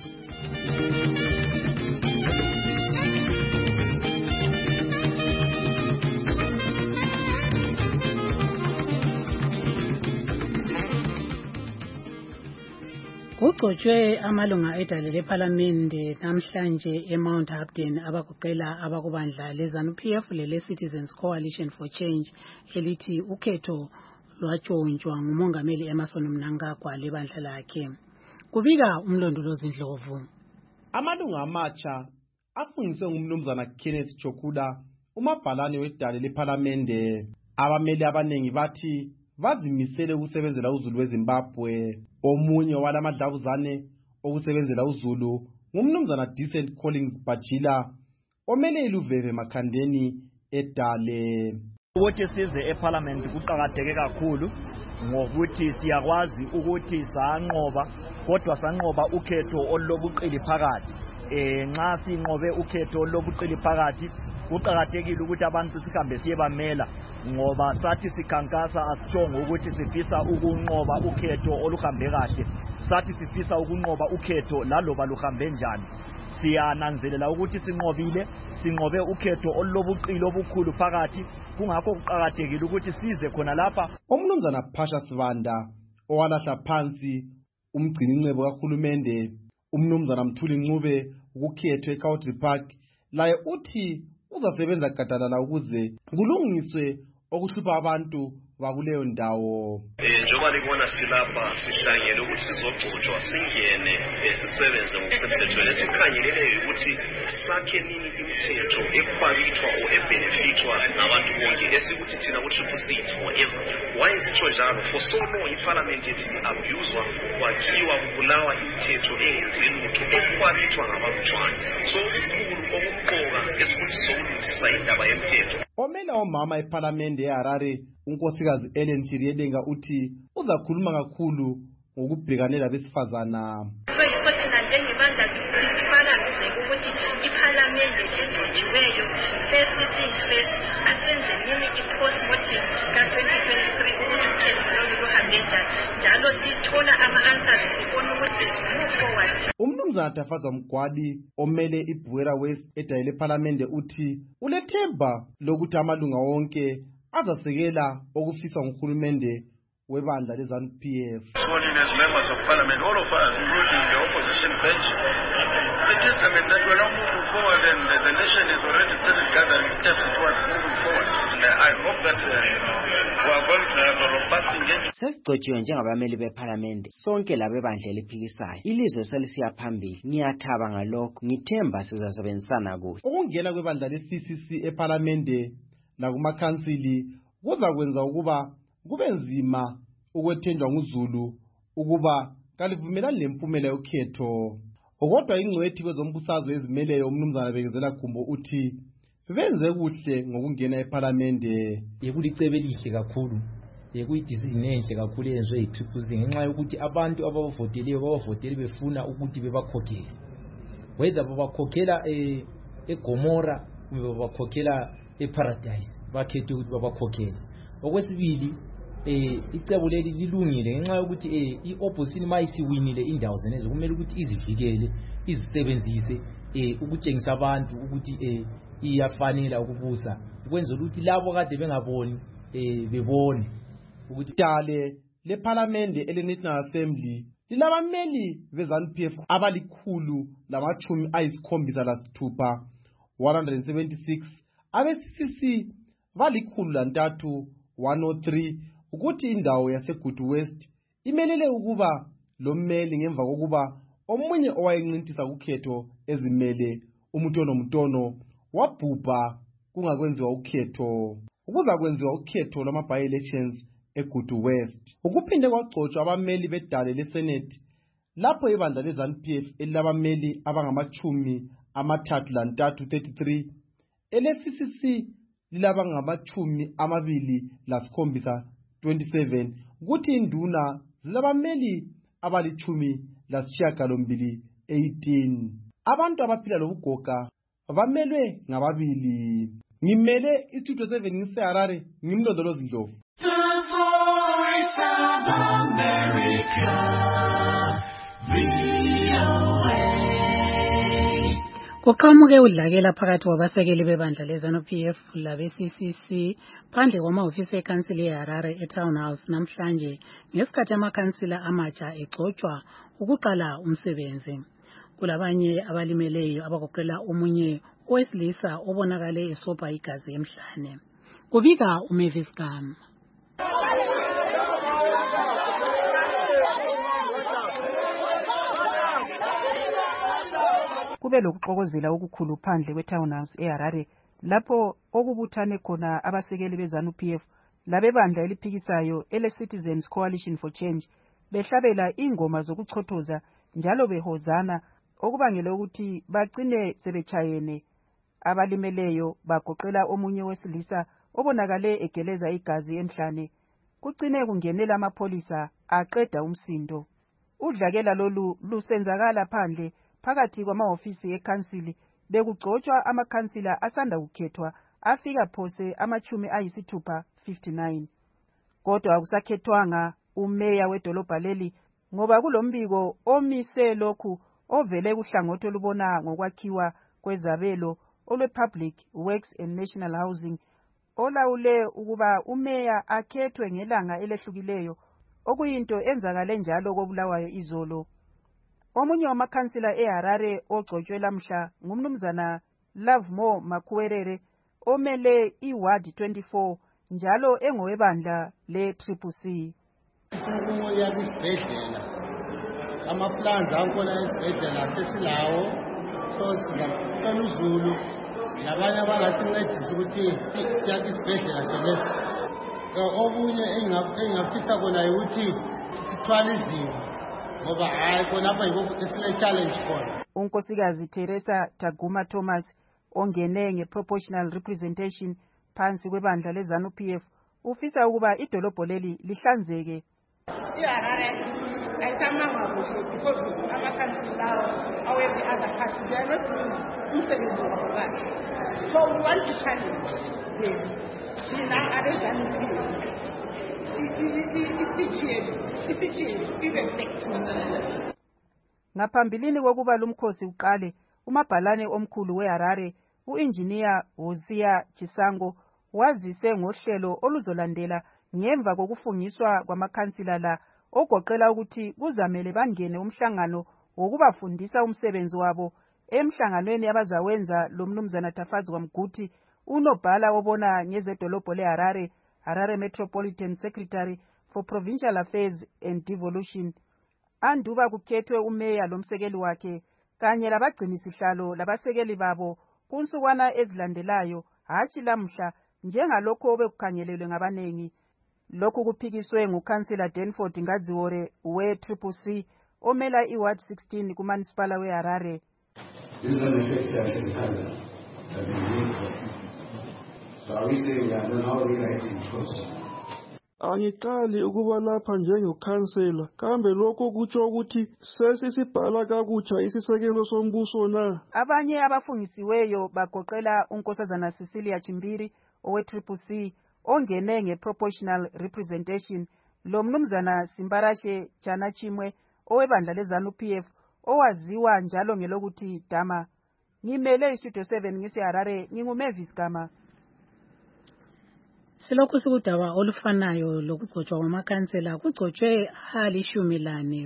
Kugcotshwe amalunga edale lephalamende namhlanje eMount Hampton abagoqela abakubandla leZANU-PF lele-Citizens Coalition for Change elithi ukhetho lwatshontshwa ngumongameli Emmerson Mnangagwa lebandla lakhe. Kubika umlondolozi Ndlovu. Amalunga amatsha afungiswe ngumnumzana Kenneth Chokuda umabhalane wedale lephalamende. Abameli abanengi bathi bazimisele ukusebenzela uZulu weZimbabwe. Omunye walamadlavuzane okusebenzela uZulu ngumnumzana Decent Collins Bajila omele iluveve Makhandeni edale. Ukuthi size eParliament kuqhakatheke kakhulu ngokuthi siyakwazi ukuthi sanqoba kodwa sanqoba ukhetho olobuqili phakathi. Nxa sinqobe ukhetho olobuqili phakathi kuqhakathekile ukuthi abantu sihambe siyebamela ngoba sathi sikhankasa asitshongo ukuthi sifisa ukunqoba ukhetho oluhambe kahle. Sathi sifisa ukunqoba ukhetho laloba luhambe njani. Siyananzelela ukuthi sinqobe ukhetho olobuqili obukhulu phakathi kungakho kuqhakathekile ukuthi size khona lapha. Umnumzana Phasha Sivanda owalahla phansi umgcini ncebo kahulumende umnumzana Mthuli Ncube ukukhetho eCountry Park laye uthi uzasebenza gadalala ukuze kulungiswe okuhlupha abantu bakuleyo ndawo. Njengoba libona silapha sihlangene ukuthi sizogcotshwa singene sisebenze ngokusemthethweni esikhangeleleyo ukuthi sakhe nini imithetho ekupakithwa or ebenefitwa nabantu bonke esikuthi thina ku-Triple C it's forever. Why isitsho njalo? For so long iParliament yethi abuswa kwakhiwa kubulawa imithetho eyenze lutho ekupakithwa ngabantwana. So okukhulu okumqoka esikuthi sokulungisisa indaba yemthetho. Omela omama eParliament eHarare unkosikazi Ellen Chiriedenga uthi uzakhuluma kakhulu ngokubhekanela besifazana. So ikhona njengebandla sifana ukuthi iParliament egcotshiweyo first thing first asenze nini i-post-mortem ka-2023 ukuthi ukhetho lolu luhambe njani njalo sithola ama-answers sibona ukuthi move forward. Umnumzana umnumzana Tafaza Mgwadi omele iBuera West edayile eParliament uthi ulethemba lokuthi amalunga wonke azasekela okufiswa nguhulumende webandla leZANU-PF. Sworn in as members of Parliament, all of us, including the opposition bench, the testament that we're now moving forward and the nation is already started gathering steps towards moving forward. I hope that we are going to have a robust engagement. Sesigcotshiwe njengabameli beParliament sonke labebandla eliphikisayo. Ilizwe selisiya phambili. Ngiyathaba ngalokho. Ngithemba sizasebenzisana kuhle. Ukungena kwebandla leCCC eParliament nakumakhansili kuza kwenza ukuba kube nzima ukwethenjwa nguZulu ukuba kalivumelani lempumela yokhetho. Kodwa ingcwethi kwezombusazwe ezimeleyo umnumzana Bekezela Khumbo uthi benze kuhle ngokungena eParliament. Yekulicebe elihle kakhulu. Yekuyidecision enhle kakhulu eyenzwe yiTriple ngenxa yokuthi abantu abavotele befuna ukuthi bebakhokhele. Whether babakhokhela eGomora kumbe babakhokhela eParadise, bakhethe ukuthi babakhokhele. Okwesibili icebo leli lilungile ngenxa yokuthi iopposition mayisiwinile indawo zenezo kumele ukuthi izivikele izisebenzise ukutshengisa abantu ukuthi iyafanela ukubusa ukwenza ukuthi labo kade bengaboni bebone ukuthi dale leParliament eleNational Assembly lilabameli beZANU-PF abalikhulu lamachumi ayisikhombisa lasithupha 176 abe-CCC valikhulu lantathu 103 ukuthi indawo yaseGudu West imelele ukuba lo mmeli ngemva kokuba omunye owayencintisa kukhetho ezimele uMutono wabhubha kungakwenziwa ukhetho. Ukuza kwenziwa ukhetho lwama-by elections eGudu West. Ukuphinde kwagcotshwa abameli bedale leSenate lapho ibandla leZANU-PF elilabameli abangamachumi amathathu lantathu 33 ele-CCC lilabangamachumi amabili lasikhombisa 27 kuthi induna zilabameli abalichumi lasishiyagalombili 18. Abantu abaphila lobugoga bamelwe ngababili. Ngimele iStudio 7 ngiseHarare ngimlondolozi Ndlovu. The Voice of America, VOA. Kuqhamuke udlakela phakathi kwabasekeli bebandla leZANU-PF labe-CCC phandle kwamahhovisi ekhansili yeHarare eTown House namhlanje ngesikhathi amakhansila amatsha egcotshwa ukuqala umsebenzi. Kulabanye abalimeleyo abagoqela omunye owesilisa obonakale esobha igazi emhlane. Kubika uMavis Gama. Kube lokuxokozela okukhulu phandle kweTown House eHarare lapho okubuthane khona abasekeli beZANU-PF labebandla eliphikisayo ele-Citizens Coalition for Change behlabela ingoma zokuchothoza njalo behozana okubangela ukuthi bagcine sebechayene. Abalimeleyo bagoqela omunye wesilisa obonakale egeleza igazi emhlane. Kucine kungenela amapholisa aqeda umsindo. Udlakela lolu lusenzakala phandle phakathi kwamahhovisi ekhansili bekugcotshwa amakhansila asanda kukhethwa afika phose amachumi ayisithupha 59. Kodwa akusakhethwanga umeya wedolobha leli ngoba kulombiko omise lokhu ovele kuhlangothi olubona ngokwakhiwa kwezabelo olwe-Public Works and National Housing olawule ukuba umeya akhethwe ngelanga elehlukileyo okuyinto enzakale njalo koBulawayo izolo. Omunye wamakhansila eHarare ogcotshwe lamhla ngumnumzana Lovemore Makhuwerere omele iWard 24 njalo engowebandla le-CCC. Amaplans akhona esibhedlela sesilawo so singafuna uZulu labanye abangasincedisa ukuthi siyakhe isibhedlela selesi. Okunye engingafisa kona ukuthi sithwale izimo ngoba hayi khona apha yikho esile challenge khona. Unkosikazi Teresa Taguma Thomas ongene ngeproportional representation phansi kwebandla leZANU-PF ufisa ukuba idolobho leli lihlanzeke. Ayisamanga kuhle because amakhansila awezi other parts they are not doing umsebenzi wabo kahle. So we want to challenge them. Thina abeZANU-PF isithiye ibe effective. Ngaphambilini kokuba lumkhosi uqale, umabhalane omkhulu weHarare, u-Engineer Hosea Chisango, wazise ngohlelo oluzolandela ngemva kokufungiswa kwamakhansila la, ogoqela ukuthi kuzamele bangene umhlangano wokubafundisa umsebenzi wabo. Emhlanganweni abazawenza lo mnumzana Tafadzwa Mguti, unobhala obona ngezedolobho leHarare, Harare Metropolitan Secretary for Provincial Affairs and Devolution, anduba kukhethwe umeya lomsekeli wakhe kanye labagcinisihlalo labasekeli babo kunsukwana ezilandelayo, hatshi lamhla njengalokho obekukhangelelwe ngabanengi. Lokhu kuphikiswe nguKhansila Danford Ngadziwore we-CCC omela iWard 16 kuManisipala weHarare. This is not the first time in Canada that we need for people. So are we saying that we're not rewriting because Angiqali ukuba lapha njengokhansela, kambe lokho kutsho ukuthi sesisibhala kakutsha isisekelo sombuso na? Abanye abafungisiweyo bagoqela uNkosazana Cecilia Chimbiri owe-CCC ongene nge-proportional representation, lo mnumzana Simbarashe Chanachimwe owebandla leZANU-PF owaziwa njalo ngelokuthi Dama. Ngimele iStudio 7 ngisiHarare, nginguMavis Gama. Silokhu sikudaba olufanayo lokugcotshwa kwamakhansela kugcotshwe alishumi lane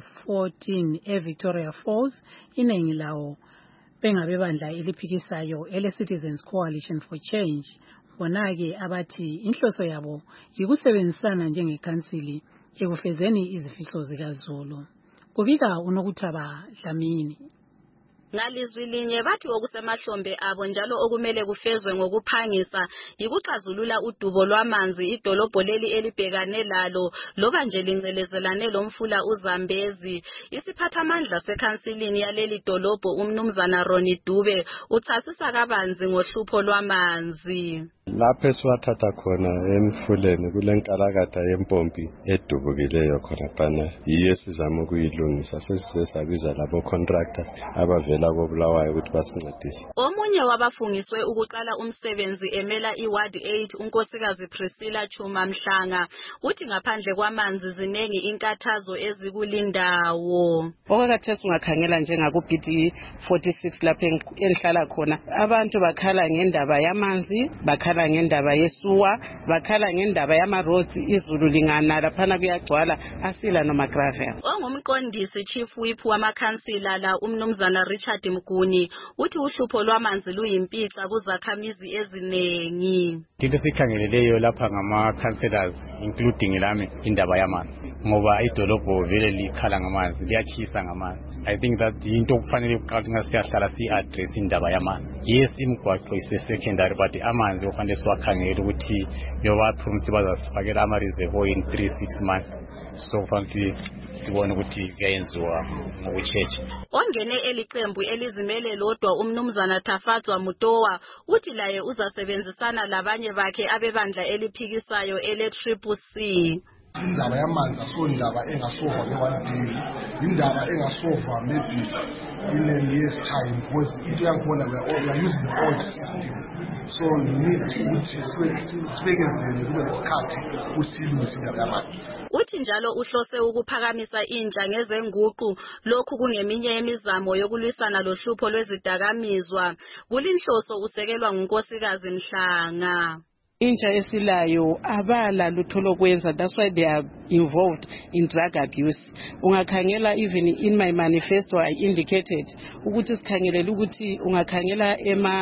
14 eVictoria Falls, iningi lawo bengabebandla eliphikisayo ele-Citizens Coalition for Change. Bona-ke abathi inhloso yabo yikusebenzisana njengekhansili ekufezeni izifiso zikaZulu. Kubika uNokuthaba Dlamini. Ngalizwi linye bathi okusemahlombe abo njalo okumele kufezwe ngokuphangisa yikuxazulula udubo lwamanzi idolobho leli elibhekane lalo loba nje lincelezelane lomfula uZambezi. Isiphathamandla sekhansilini yaleli dolobho umnumzana Ronnie Dube uchasisa kabanzi ngohlupho lwamanzi. Lapho esiwathatha khona emfuleni kulenkalakatha yempompi edubukileyo khona phana, yiyo esizama ukuyilungisa. Sesizabiza labo contractor abavela koBulawayo ukuthi basincedise. Omunye wabafungiswe ukuqala umsebenzi emela iWard 8 unkosikazi Priscilla Chuma Mhlanga uthi ngaphandle kwamanzi zinengi inkathazo ezikulindawo. Okakathesi ungakhangela njengakuBD 46 lapha enhlala khona, abantu bakhala ngendaba yamanzi, bakhala ngendaba yesuwa, bakhala ngendaba yama-roads, izulu lingana laphana kuyagcwala asila noma gravel. Ongumqondisi chief whip wamakhansila la umnumzana Richard Mguni uthi uhlupho lwamanzi luyimpitsa kuzakhamizi ezinengi. Into sikhangeleleyo lapha ngama-councillors including lami indaba yamanzi, ngoba idolobho vele likhala ngamanzi, liyachisa ngamanzi. I think that into okufanele ukuqala siyahlala si-address indaba yamanzi. Yes, imigwaqo ise-secondary but amanzi okufanele siwakhangele ukuthi yobapromise bazasifakela ama-reservoir in 3-6 months. So kufanele sibone ukuthi kuyayenziwa ngokuchecha. Ongene eliqembu elizimele lodwa umnumzana Tafadzwa Mutowa uthi laye uzasebenzisana labanye bakhe abebandla eliphikisayo ele-CCC. Indaba yamanzi asondaba engasova nge-1 day, indaba engasova maybe in a year's time, because into yakhona we are using the old system. So you need ukuthi sibekezele kube nesikhathi usilungise indaba yamanzi. Uthi njalo uhlose ukuphakamisa intsha ngezenguqu, lokhu kungeminye yemizamo yokulwisana lohlupho lwezidakamizwa. Kulinhloso usekelwa ngunkosikazi Mhlanga. Intsha esilayo abala lutho lokwenza, that's why they are involved in drug abuse. Ungakhangela even in my manifesto I indicated ukuthi sikhangelela ukuthi ungakhangela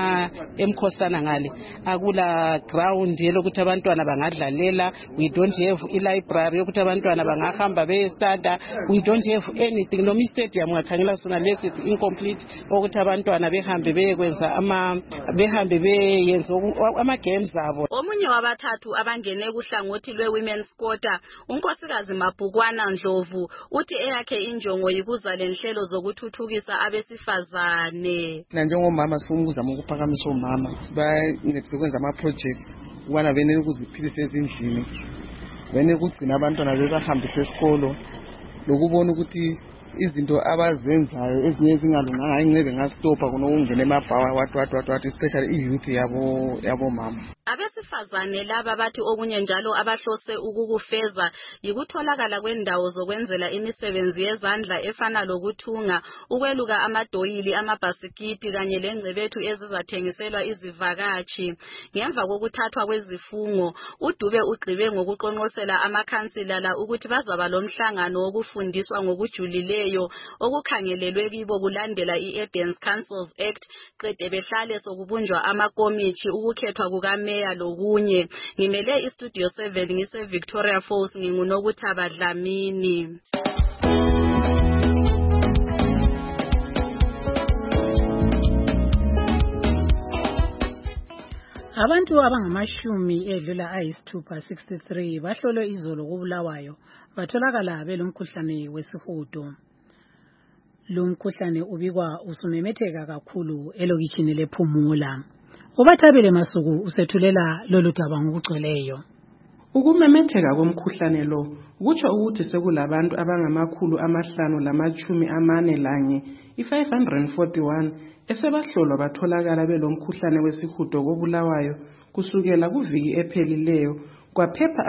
emkhosana ngale akula ground yokuthi abantwana bangadlalela, we don't have i-library yokuthi abantwana bangahamba beyestada, we don't have anything. No stadium ungakhangela sona lesi incomplete ukuthi abantwana behambe beyekwenza behambe beyenza ama-games abo. Omunye wabathathu abangene kuhlangothi lwe-Women's Quarter unkosikazi Mabhukwana Ndlovu uthi eyakhe injongo yikuza lenhlelo zokuthuthukisa abesifazane. Njengomama sifuna ukuzama ukuphakamisa omama, sibancedise ukwenza ama-projects ukubana benele ukuziphilisa ezindlini, benele ukugcina abantwana bebahambisa esikolo, lokubona ukuthi izinto abazenzayo ezinye ezingalunganga incebe ngastopha khona ukungena emabhawa wathi especially i-youth yabo mama. Abesifazane laba bathi okunye njalo abahlose ukukufeza yikutholakala kwendawo zokwenzela imisebenzi yezandla efana lokuthunga, ukweluka amadoyili, amabhasikiti kanye lengcebethu ezizathengiselwa izivakatshi. Ngemva kokuthathwa kwezifungo, uDube ugqibe ngokuqonqosela amakhansilala ukuthi bazaba lomhlangano wokufundiswa ngokujulileyo okukhangelelwe kibo kulandela i-Urban Councils Act, qede behlale sokubunjwa amakomiti ukukhethwa kukameya lokunye. Ngimele iStudio 7 ngise Victoria Falls, nginguNokuthaba Dlamini. Abantu abangamashumi edlula ayisithupha 63 bahlolwe izolo koBulawayo batholakala belomkhuhlane wesihudo. Lo mkhuhlane ubikwa usumemetheka kakhulu elokishini lePhumula. Ubathabile Masuku usethulela lolu daba ngokugcweleyo. Ukumemetheka komkhuhlane lo kutsho ukuthi sekulabantu abangama541 i541 esebahlolwa batholakala belomkhuhlane wesihudo koBulawayo kusukela kuviki ephelileyo kwaphepha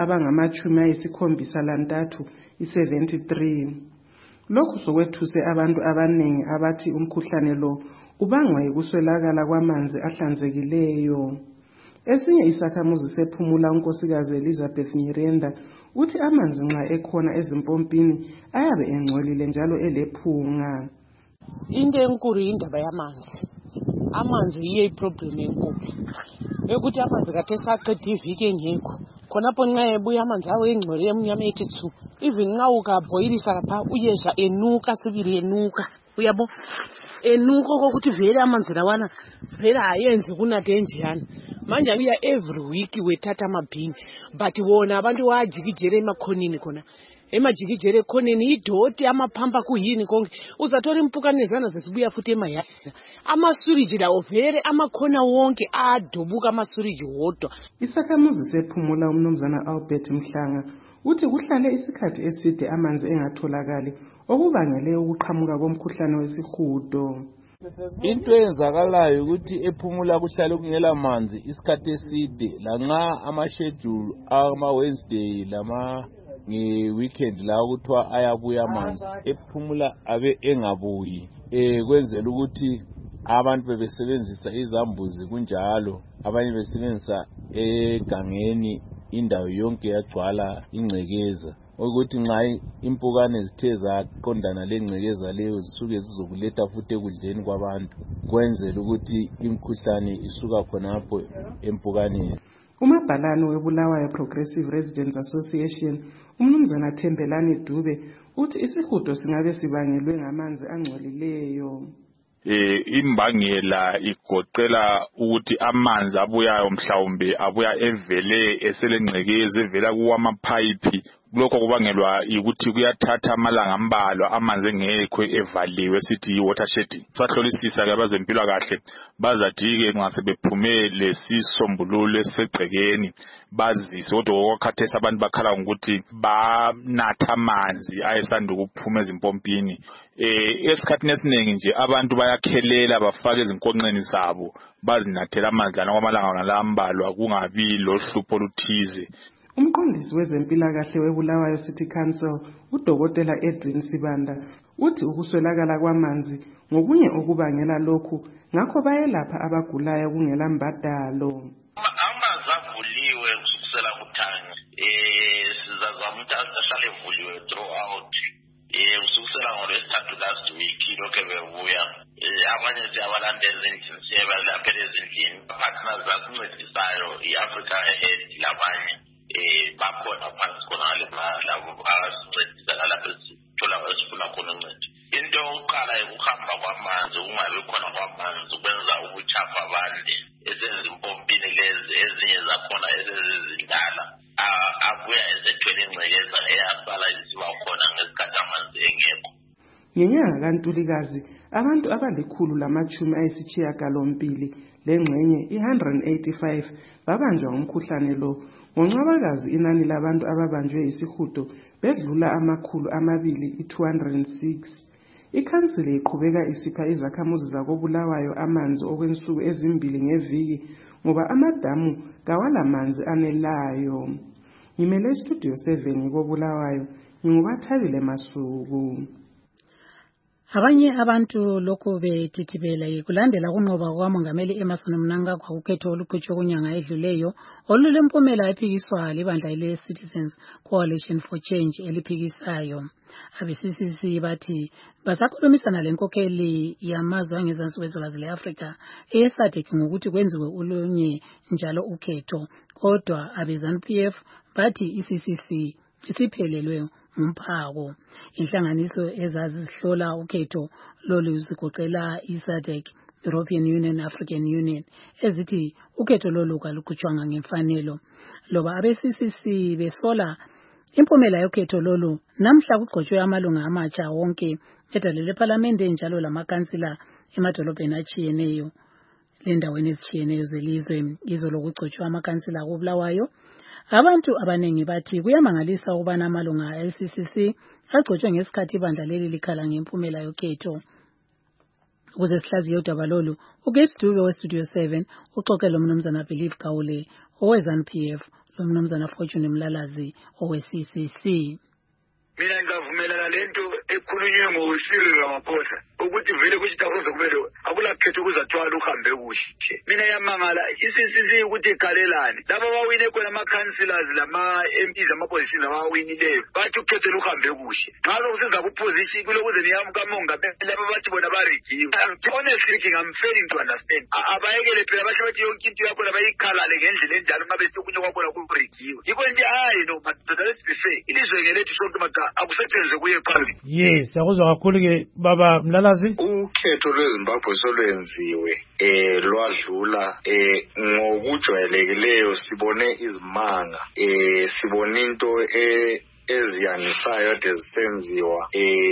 abangama73 i73. Lokhu sokwethuse abantu abanengi abathi umkhuhlane lo ubangwa yikuswelakala kwamanzi ahlanzekileyo. Esinye isakhamuzi sePhumula unkosikazi Elizabeth Nyirenda uthi amanzi nxa ekhona ezimpompini ayabe engcolile njalo elephunga. Into enkulu indaba yamanzi. Amanzi yiyo iproblem enkulu. Ekuthi amanzi kade saqeda iviki engekho. Khonapho nxa ebuya amanzi awo engcole emnyama ethu. Even nxa ukabhoyilisa lapha uyezwa enuka sibili enuka. Uyabo enuka kokuthi vele amanzi lawana vele ayenzi kunade njani. Manje uya every week wethatha amabhini but wona abantu wajikijele emakhonini khona. Emajikijele khoneni idoti amaphampa kuyini konke uzathola impukanezana zesibuya futhi emayaya. Amasuriji lawo vele amakhona wonke adobuka amasuriji wodwa. Isakhamuzi sePhumula umnumzana Albert Mhlanga uthi kuhlale isikhathi eside amanzi engatholakali okubangele ukuqhamuka komkhuhlane wesihudo. Into eyenzakalayo ukuthi ePhumula kuhlale kungela manzi isikhathi eside lanxa ama-schedule ama-Wednesday nge-weekend la kuthiwa ayabuya amanzi ePhumula abe engabuyi. Kwenzela ukuthi abantu bebesebenzisa izambuzi kunjalo, abanye besebenzisa egangeni indawo yonke yagcwala ingcekeza. Ukuthi nxa impukane zithe zaqondana lengcekeza leyo zisuke zizokuletha futhi ekudleni kwabantu, kwenzela ukuthi imkhuhlane isuka khonapho empukaneni. Umabhalane weBulawayo Progressive Residents Association umnumzana Thembelani Dube uthi isihudo singabe sibangelwe ngamanzi angcolileyo. Imbangela igoqela ukuthi amanzi abuyayo mhlawumbe abuya evele eselengcekeza evela kuwamapipe. Lokho kubangelwa ukuthi kuyathatha amalanga ambalwa amanzi engekho evaliwe sithi water shedding. Sahlolisisa ke abazempilakahle bazathi-ke nxa sebephume lesisombululo esisegcekeni bazise kodwa okwakhathesi abantu bakhala ngokuthi banatha amanzi ayesanda ukuphuma ezimpompini. Esikhathini esiningi nje abantu bayakhelela bafake ezinkonxeni zabo bazinathela amanzi lana kwamalanga lambalwa kungabi lohlupho oluthize. Umqondisi wezempilakahle weBulawayo City Council uDokotela Edwin Sibanda uthi ukuswelakala kwamanzi ngokunye okubangela lokhu ngakho bayelapha abagulayo kungela mbadalo. Amanzi avuliwe kusukela kuthangi sizazama ukuthi ahlale evuliwe throughout kusukela ngolwesithathu last week lokho bebuya abanye siyabalandela endlini siyabalaphela ezindlini partners basincedisayo i-Africa Ahead labanye bakhona phansi khona labo abasincedisa lapho esifuna khona uncedo. Into yokuqala ukuhamba kwamanzi ungabi khona kwamanzi ukwenza ubuchapha bande ezenza impompini lezi ezinye zakhona ezizindala abuya ezethwele ingcekeza eyasala isiba khona ngesikhathi amanzi engekho. Ngenyanga kaNtulikazi abantu abali180 lengxenye i185 babanjwa ngumkhuhlane lo. Ngoncwabakazi inani labantu ababanjwe isihudo bedlula 206. ikhansili iqhubeka isipha izakhamuzi zakobulawayo amanzi okwensuku ezimbili ngeviki ngoba amadamu kawalamanzi anelayo. Ngimele Studio 7 kobulawayo, ngingubathabile Masuku. Abanye abantu lokhu betithibela kulandela kunqoba kukaMongameli Emmerson Mnangagwa ukhetho oluqhutshwe kunyanga edluleyo olulempumela ephikiswa libandla le-Citizens Coalition for Change eliphikisayo. Abe-CCC bathi basakhulumisana lenkokheli yamazwe angezansi kwezwekazi le-Afrika eSADC ngokuthi kwenziwe olunye njalo ukhetho, kodwa abe-ZANU-PF bathi i-CCC isiphelelwe umphako. Inhlanganiso ezazihlola ukhetho lolu zigoqela iSADC, European Union, African Union, ezithi ukhetho lolu kaluqhutshwanga ngemfanelo. Loba abe-CCC besola impumela yokhetho lolu, namhla kugqotshwe amalunga amatsha wonke edale lePhalamende njalo lamakansila emadolobheni atshiyeneyo lendaweni ezitshiyeneyo zelizwe. Izolo kugcotshwe amakansila koBulawayo. Abantu abanengi bathi kuyamangalisa ukubana amalunga e-CCC agcotshwe ngesikhathi ibandla leli likhala ngempumela yokhetho. Ukuze sihlaziye udaba lolu, uGabe Dube weStudio 7 uxoxe lomnumzana Believe Gawule owe-ZANU-PF lomnumzana Fortune Mlalazi owe-CCC. Mina ngizavumelana lento ekhulunywe ngoCyril Ramaphosa ukuthi vele kuchitafuza kumele akulakhetho kuzathwala uhambe kuhle. Mina yamangala iCCC ukuthi ikhalelane laba bawine khona ama-councillors lama-MPs ama-positions abawinileyo bathi ukhetho luhambe kuhle. Ngazo kusiza ku-position kulokuze niyami kaMongameli laba bathi bona baregiwe. Honestly speaking, I'm failing to understand. Abayekele phela basho bathi yonke into yakhona bayikhalale ngendlela enjalo ngabe sikunye kwakhona kuregiwe. Yikho nje hayi no madoda, let's be fair. Ilizwe ngelethu sonke akusetshenzwe kuye phambili. Yes, akuzwa kakhulu ke baba Mlalazi. Ukhetho lweZimbabwe solwenziwe lwadlula ngokujwayelekileyo sibone izimanga sibone into eziyanisayo ade zisenziwa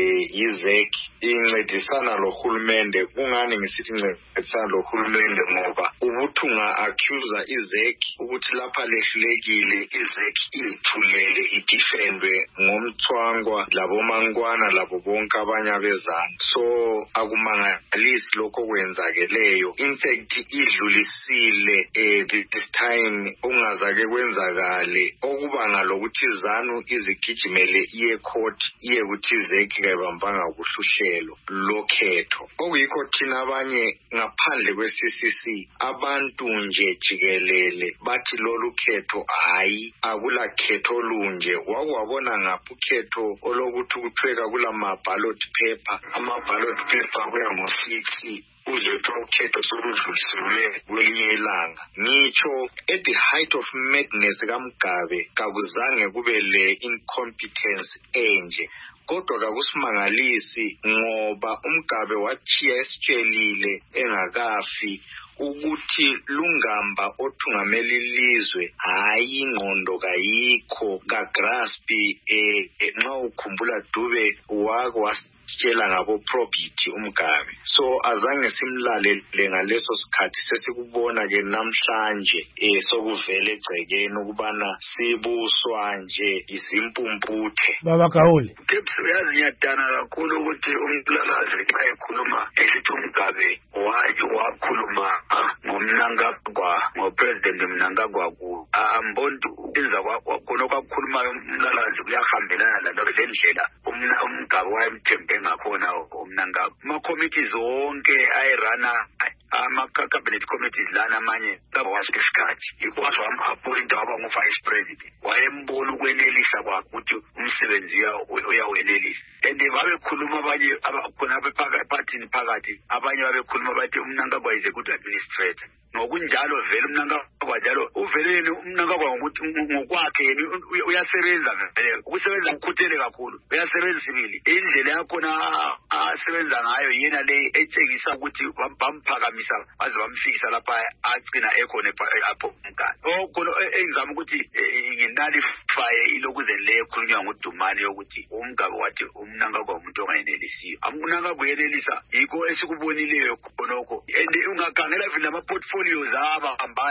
izek incedisana lohulumende. Kungani ngisithi incedisana lohulumende ngoba ubuthunga accuser izek ukuthi lapha lehlulekile, izek izithulele idefendwe ngomthwangwa labomangwana labo bonke abanye abezana. So akumangalisi lokho kwenzakeleyo. In fact idlulisile this time ungazake kwenzakale okubanga lokuthi ZANU izigijimele iye court iye kuthi izeki kayibambanga kuhluhlelo lokhetho. Okuyikho thina abanye ngaphandle kwe-CCC abantu nje jikelele bathi lolu khetho hayi akula khetho lunje. Wakwabona ngapha ukhetho olokuthi kuthweka kula ballot paper, ama-ballot paper kuya ngo-6 uzethu ukhetho soludlulisiwe kwelinye ilanga. Ngitsho at the height of madness kaMgabe kakuzange kube le incompetence enje. Kodwa kakusimangalisi ngoba uMgabe wachiya esitshelile engakafi ukuthi lungamba othungamela ilizwe hayi ingqondo kayikho kagraspi. Nxa ukhumbula Dube wasitshela ngabo probity uMgabe. So azange simlalele ngaleso sikhathi. Sesikubona ke namhlanje sokuvele egcekeni ukubana sibuswa nje izimpumputhe. Baba Gawule, Kepsi uyazi ngiyadana kakhulu ukuthi uMlalazi xa ekhuluma esithi uMgabe wakhuluma ngoMnangagwa, ngoPresident Mnangagwa ku amboni ukwenza khona kwakhulumayo uMlalazi kuyahambelana lalo lendlela uMgabe wayemthembe ngakhona uMnangagwa. Ama-committees wonke ayirana ama-cabinet committees lana amanye kabawasike isikhathi yikho wazwam-appointa waba ngu-vice president. Wayembona ukwenelisa kwakhe ukuthi umsebenzi uyawenelisa. And babekhuluma abanye abakhona ephakathini phakathi, abanye babekhuluma bathi uMnangagwa is a good administrator. Ngokunjalo vele uMnangagwa njalo uveleni uMnangagwa ngokwakhe yena uyasebenza vele. Ukusebenza ukukhuthele kakhulu, uyasebenza sibili. Indlela yakhona asebenza ngayo yena le etshengisa ukuthi bamphakamisa baze bamfikisa lapha agcina ekhona apho uMgane. Khona engizama ukuthi nginalifaye ilokuze le ekhulunywa nguDumane yokuthi uMgabe wathi uMnangagwa umuntu ongayenelisiyo. uMnangagwa uyenelisa, yikho esikubonileyo khonokho. And ungakhangela vile ama-portfolios abahambayo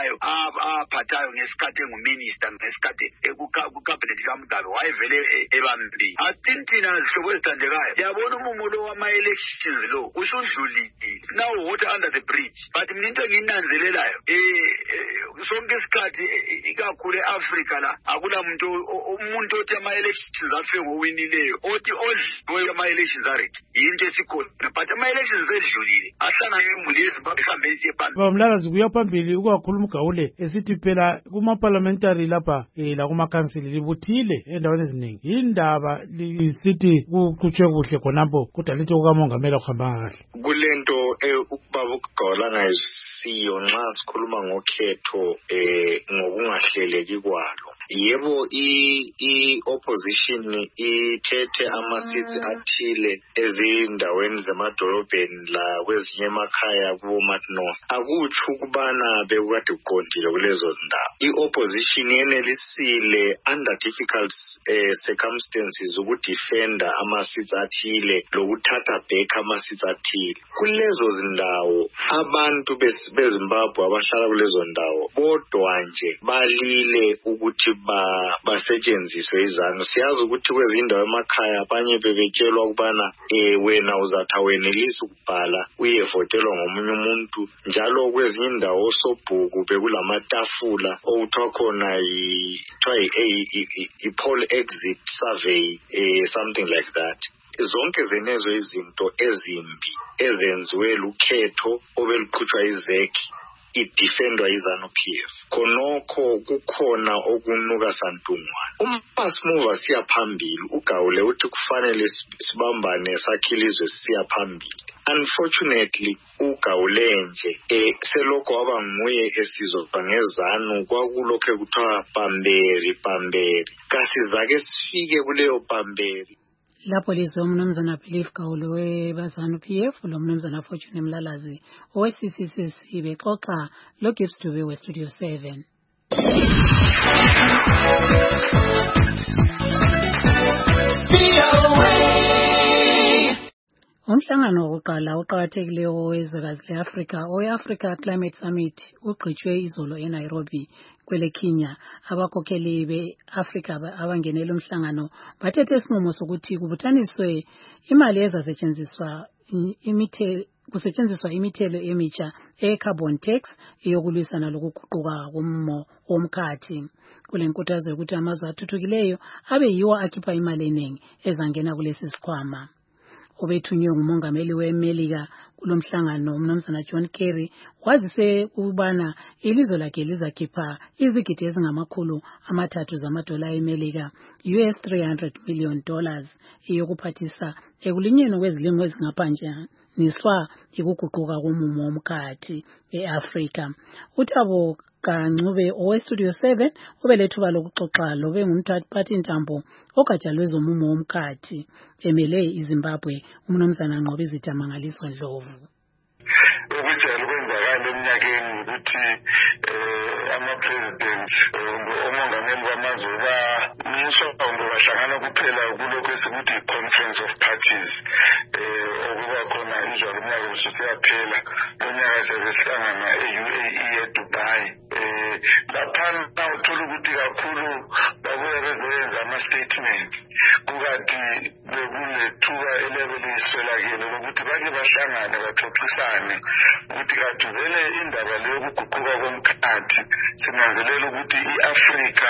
aphathayo ngesikhathi enguminister ngesikhathi kucabinet kaMgabe wayevele ebambile. Athina zihlobo ezithandekayo yabona umumo lo wama-elections lo usudlulile. Now water under the bridge. But mina into engiyinanzelelayo sonke isikhathi ikakhulu e-Africa la akulamuntu umuntu othi ama-elections afike ngowinileyo othi odliwe ama-elections aredi yinto esikhona. But ama-elections edlulile ahlangane nemuli yeZimbabwe ihambe isiye phambili. Bamlalazi kuya phambili ukwakhuluma uGawule esithi phela kuma-parliamentary lapha lakumakhansili libuthile endaweni eziningi. Indaba lisithi kuqhutshwe kuhle khonapho kodwa lithi kukamongameli akuhambanga kahle. Kulento ubaba uGawule angayisiyo nxa sikhuluma ngokhetho ngokungahleleki kwalo. Yebo i-opposition ithethe ama-seats athile ezindaweni zemadolobheni la kwezinye emakhaya kubo-North. Akutsho ukubana bekade kuqondile kulezo zindawo. I-opposition yenelisile under difficult circumstances ukudefenda ama-seats athile lokuthatha back ama-seats athile. Kulezo zindawo abantu beZimbabwe abahlala kulezo ndawo bodwa nje balile ukuthi basetshenziswe izanu. Siyazi ukuthi kwezinye indawo emakhaya abanye bebetshelwa ukubana wena uzathi wenelisa ukubhala uyevotelwa ngomunye umuntu. Njalo kwezinye indawo osobhuku bekulamatafula okuthiwa khona i-poll exit survey, something like that. Zonke zenezo izinto ezimbi ezenziwe lukhetho obeluqhutshwa izeki idefendwa iZANU-PF. Khonokho kukhona okunuka santungwana. Uma simuva siya phambili uGawule uthi kufanele sibambane sakhilizwe siya phambili. Unfortunately uGawule nje selokho waba nguye esizwa ngezanu kwakulokho kuthiwa pamberi kasizake sifike kuleyo pamberi. Lapho lizwe umnumzana Belief Gawule weZANU-PF lo mnumzana Fortune Mlalazi owe-CCCC bexoxa lo Gibbs Dube we-Studio 7. Umhlangano wokuqala uqhakathekileyo wezwekazi le-Afrika owe-Africa Climate Summit ugqitshwe izolo eNairobi kwele Kenya. Abakhokheli be-Afrika abangenele umhlangano bathethe isinqumo sokuthi kubuthaniswe imali ezasetshenziswa kusetshenziswa imithelo emitsha e-carbon tax eyokulwisana lokuguquka komumo womkhathi. Kule nkuthazo yokuthi amazwe athuthukileyo abe yiwo akhipha imali eningi ezangena kulesi sikhwama. Obethunywe ngumongameli weMelika kulomhlangano umnumzana John Kerry wazise ukubana ilizwe lakhe lizakhipha izigidi ezingama-300 zamadola eMelika $300 million eyokuphathisa ekulinyweni kwezilimo ezingaphanjaniswa ikuguquka komumo womkhathi e-Afrika. uThabo Kancube owe-Studio 7 ubelethuba lokuxoxa lobe ngumphathintambo ogatsha lwezomumo womkhathi emele iZimbabwe umnumzana Nqobizitha Mangaliswa Ndlovu. Ukujala kwenzakala eminyakeni ukuthi ama-president omongameli bamazwe umshondo bahlangana kuphela kulokhu esikuthi i-conference of parties okuba khona injalo umnyaka ususiyaphela unyaka sebesihlangana e-UAE eDubai. Laphana uthola ukuthi kakhulu babuya bezoyenza ama-statements kukathi bekulethuba elebele iswelakele lokuthi bake bahlangane baxoxisane ukuthi kathi vele indaba leyo yokuguquka komkhathi sinanzelela ukuthi i-Afrika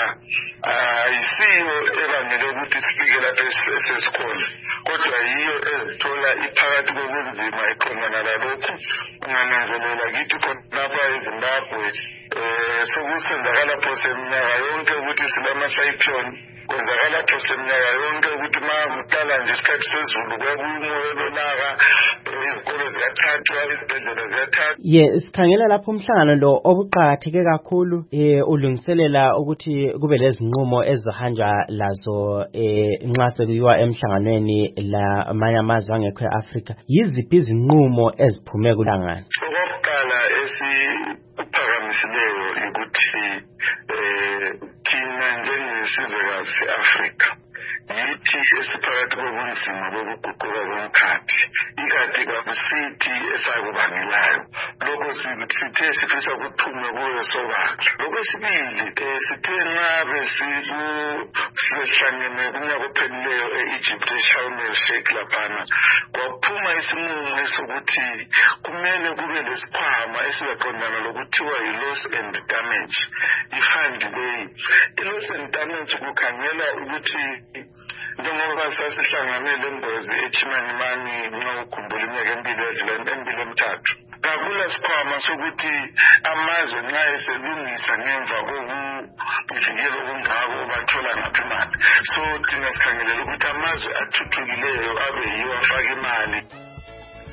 ayisiyo ebangele ukuthi sifike lapha esesikhona kodwa yiyo ezithola iphakathi kobunzima eqondana lalokhu. Ungananzelela kithi khonapha eZimbabwe sokusenzakala phose iminyaka yonke ukuthi silama-cyclone kwenzakala phose iminyaka yonke ukuthi ma kuqala nje isikhathi sezulu kwabuya umoya olonaka izikolo ziyathathwa izibhedlela ziyathathwa. Sikhangela lapho umhlangano lo obuqakatheke kakhulu ulungiselela ukuthi kube lezinqumo ezihanjwa lazo nxa sekuyiwa emhlanganweni la amanye amazwe angekho e-Afrika. Yiziphi izinqumo eziphume kulangana? Okokuqala esiphakamisileyo ukuthi thina njengesizwekazi se-Afrika yithi esiphakathi kobunzima bokuguquka komkhathi ikati kakusithi esakubangelayo lokho sithe sifisa ukuphume kuyo sobala. Lokwesibili sithe ngabe sihlangene kunyaka ophelileyo e-Egypt eSharm el-Sheikh laphana kwaphuma isinqumo sokuthi kumele kube lesikhwama esibaqondana lokuthiwa yi-loss and damage. I-fund leyi i-loss and damage kukhangela ukuthi njengoba sasihlanganele ingozi eChimanimani nxa ukhumbula iminyaka embili emithathu kakula sikhwama sokuthi amazwe nxa eselungisa ngemva kokuvikela okungako bathola ngaphi imali. So thina sikhangelela ukuthi amazwe athuthukileyo abe yiwo afake imali.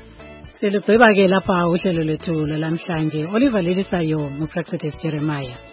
Silugqiba ke lapha uhlelo lethu lamhlanje. Oliver Lilisayo, uProfessor Jeremiah.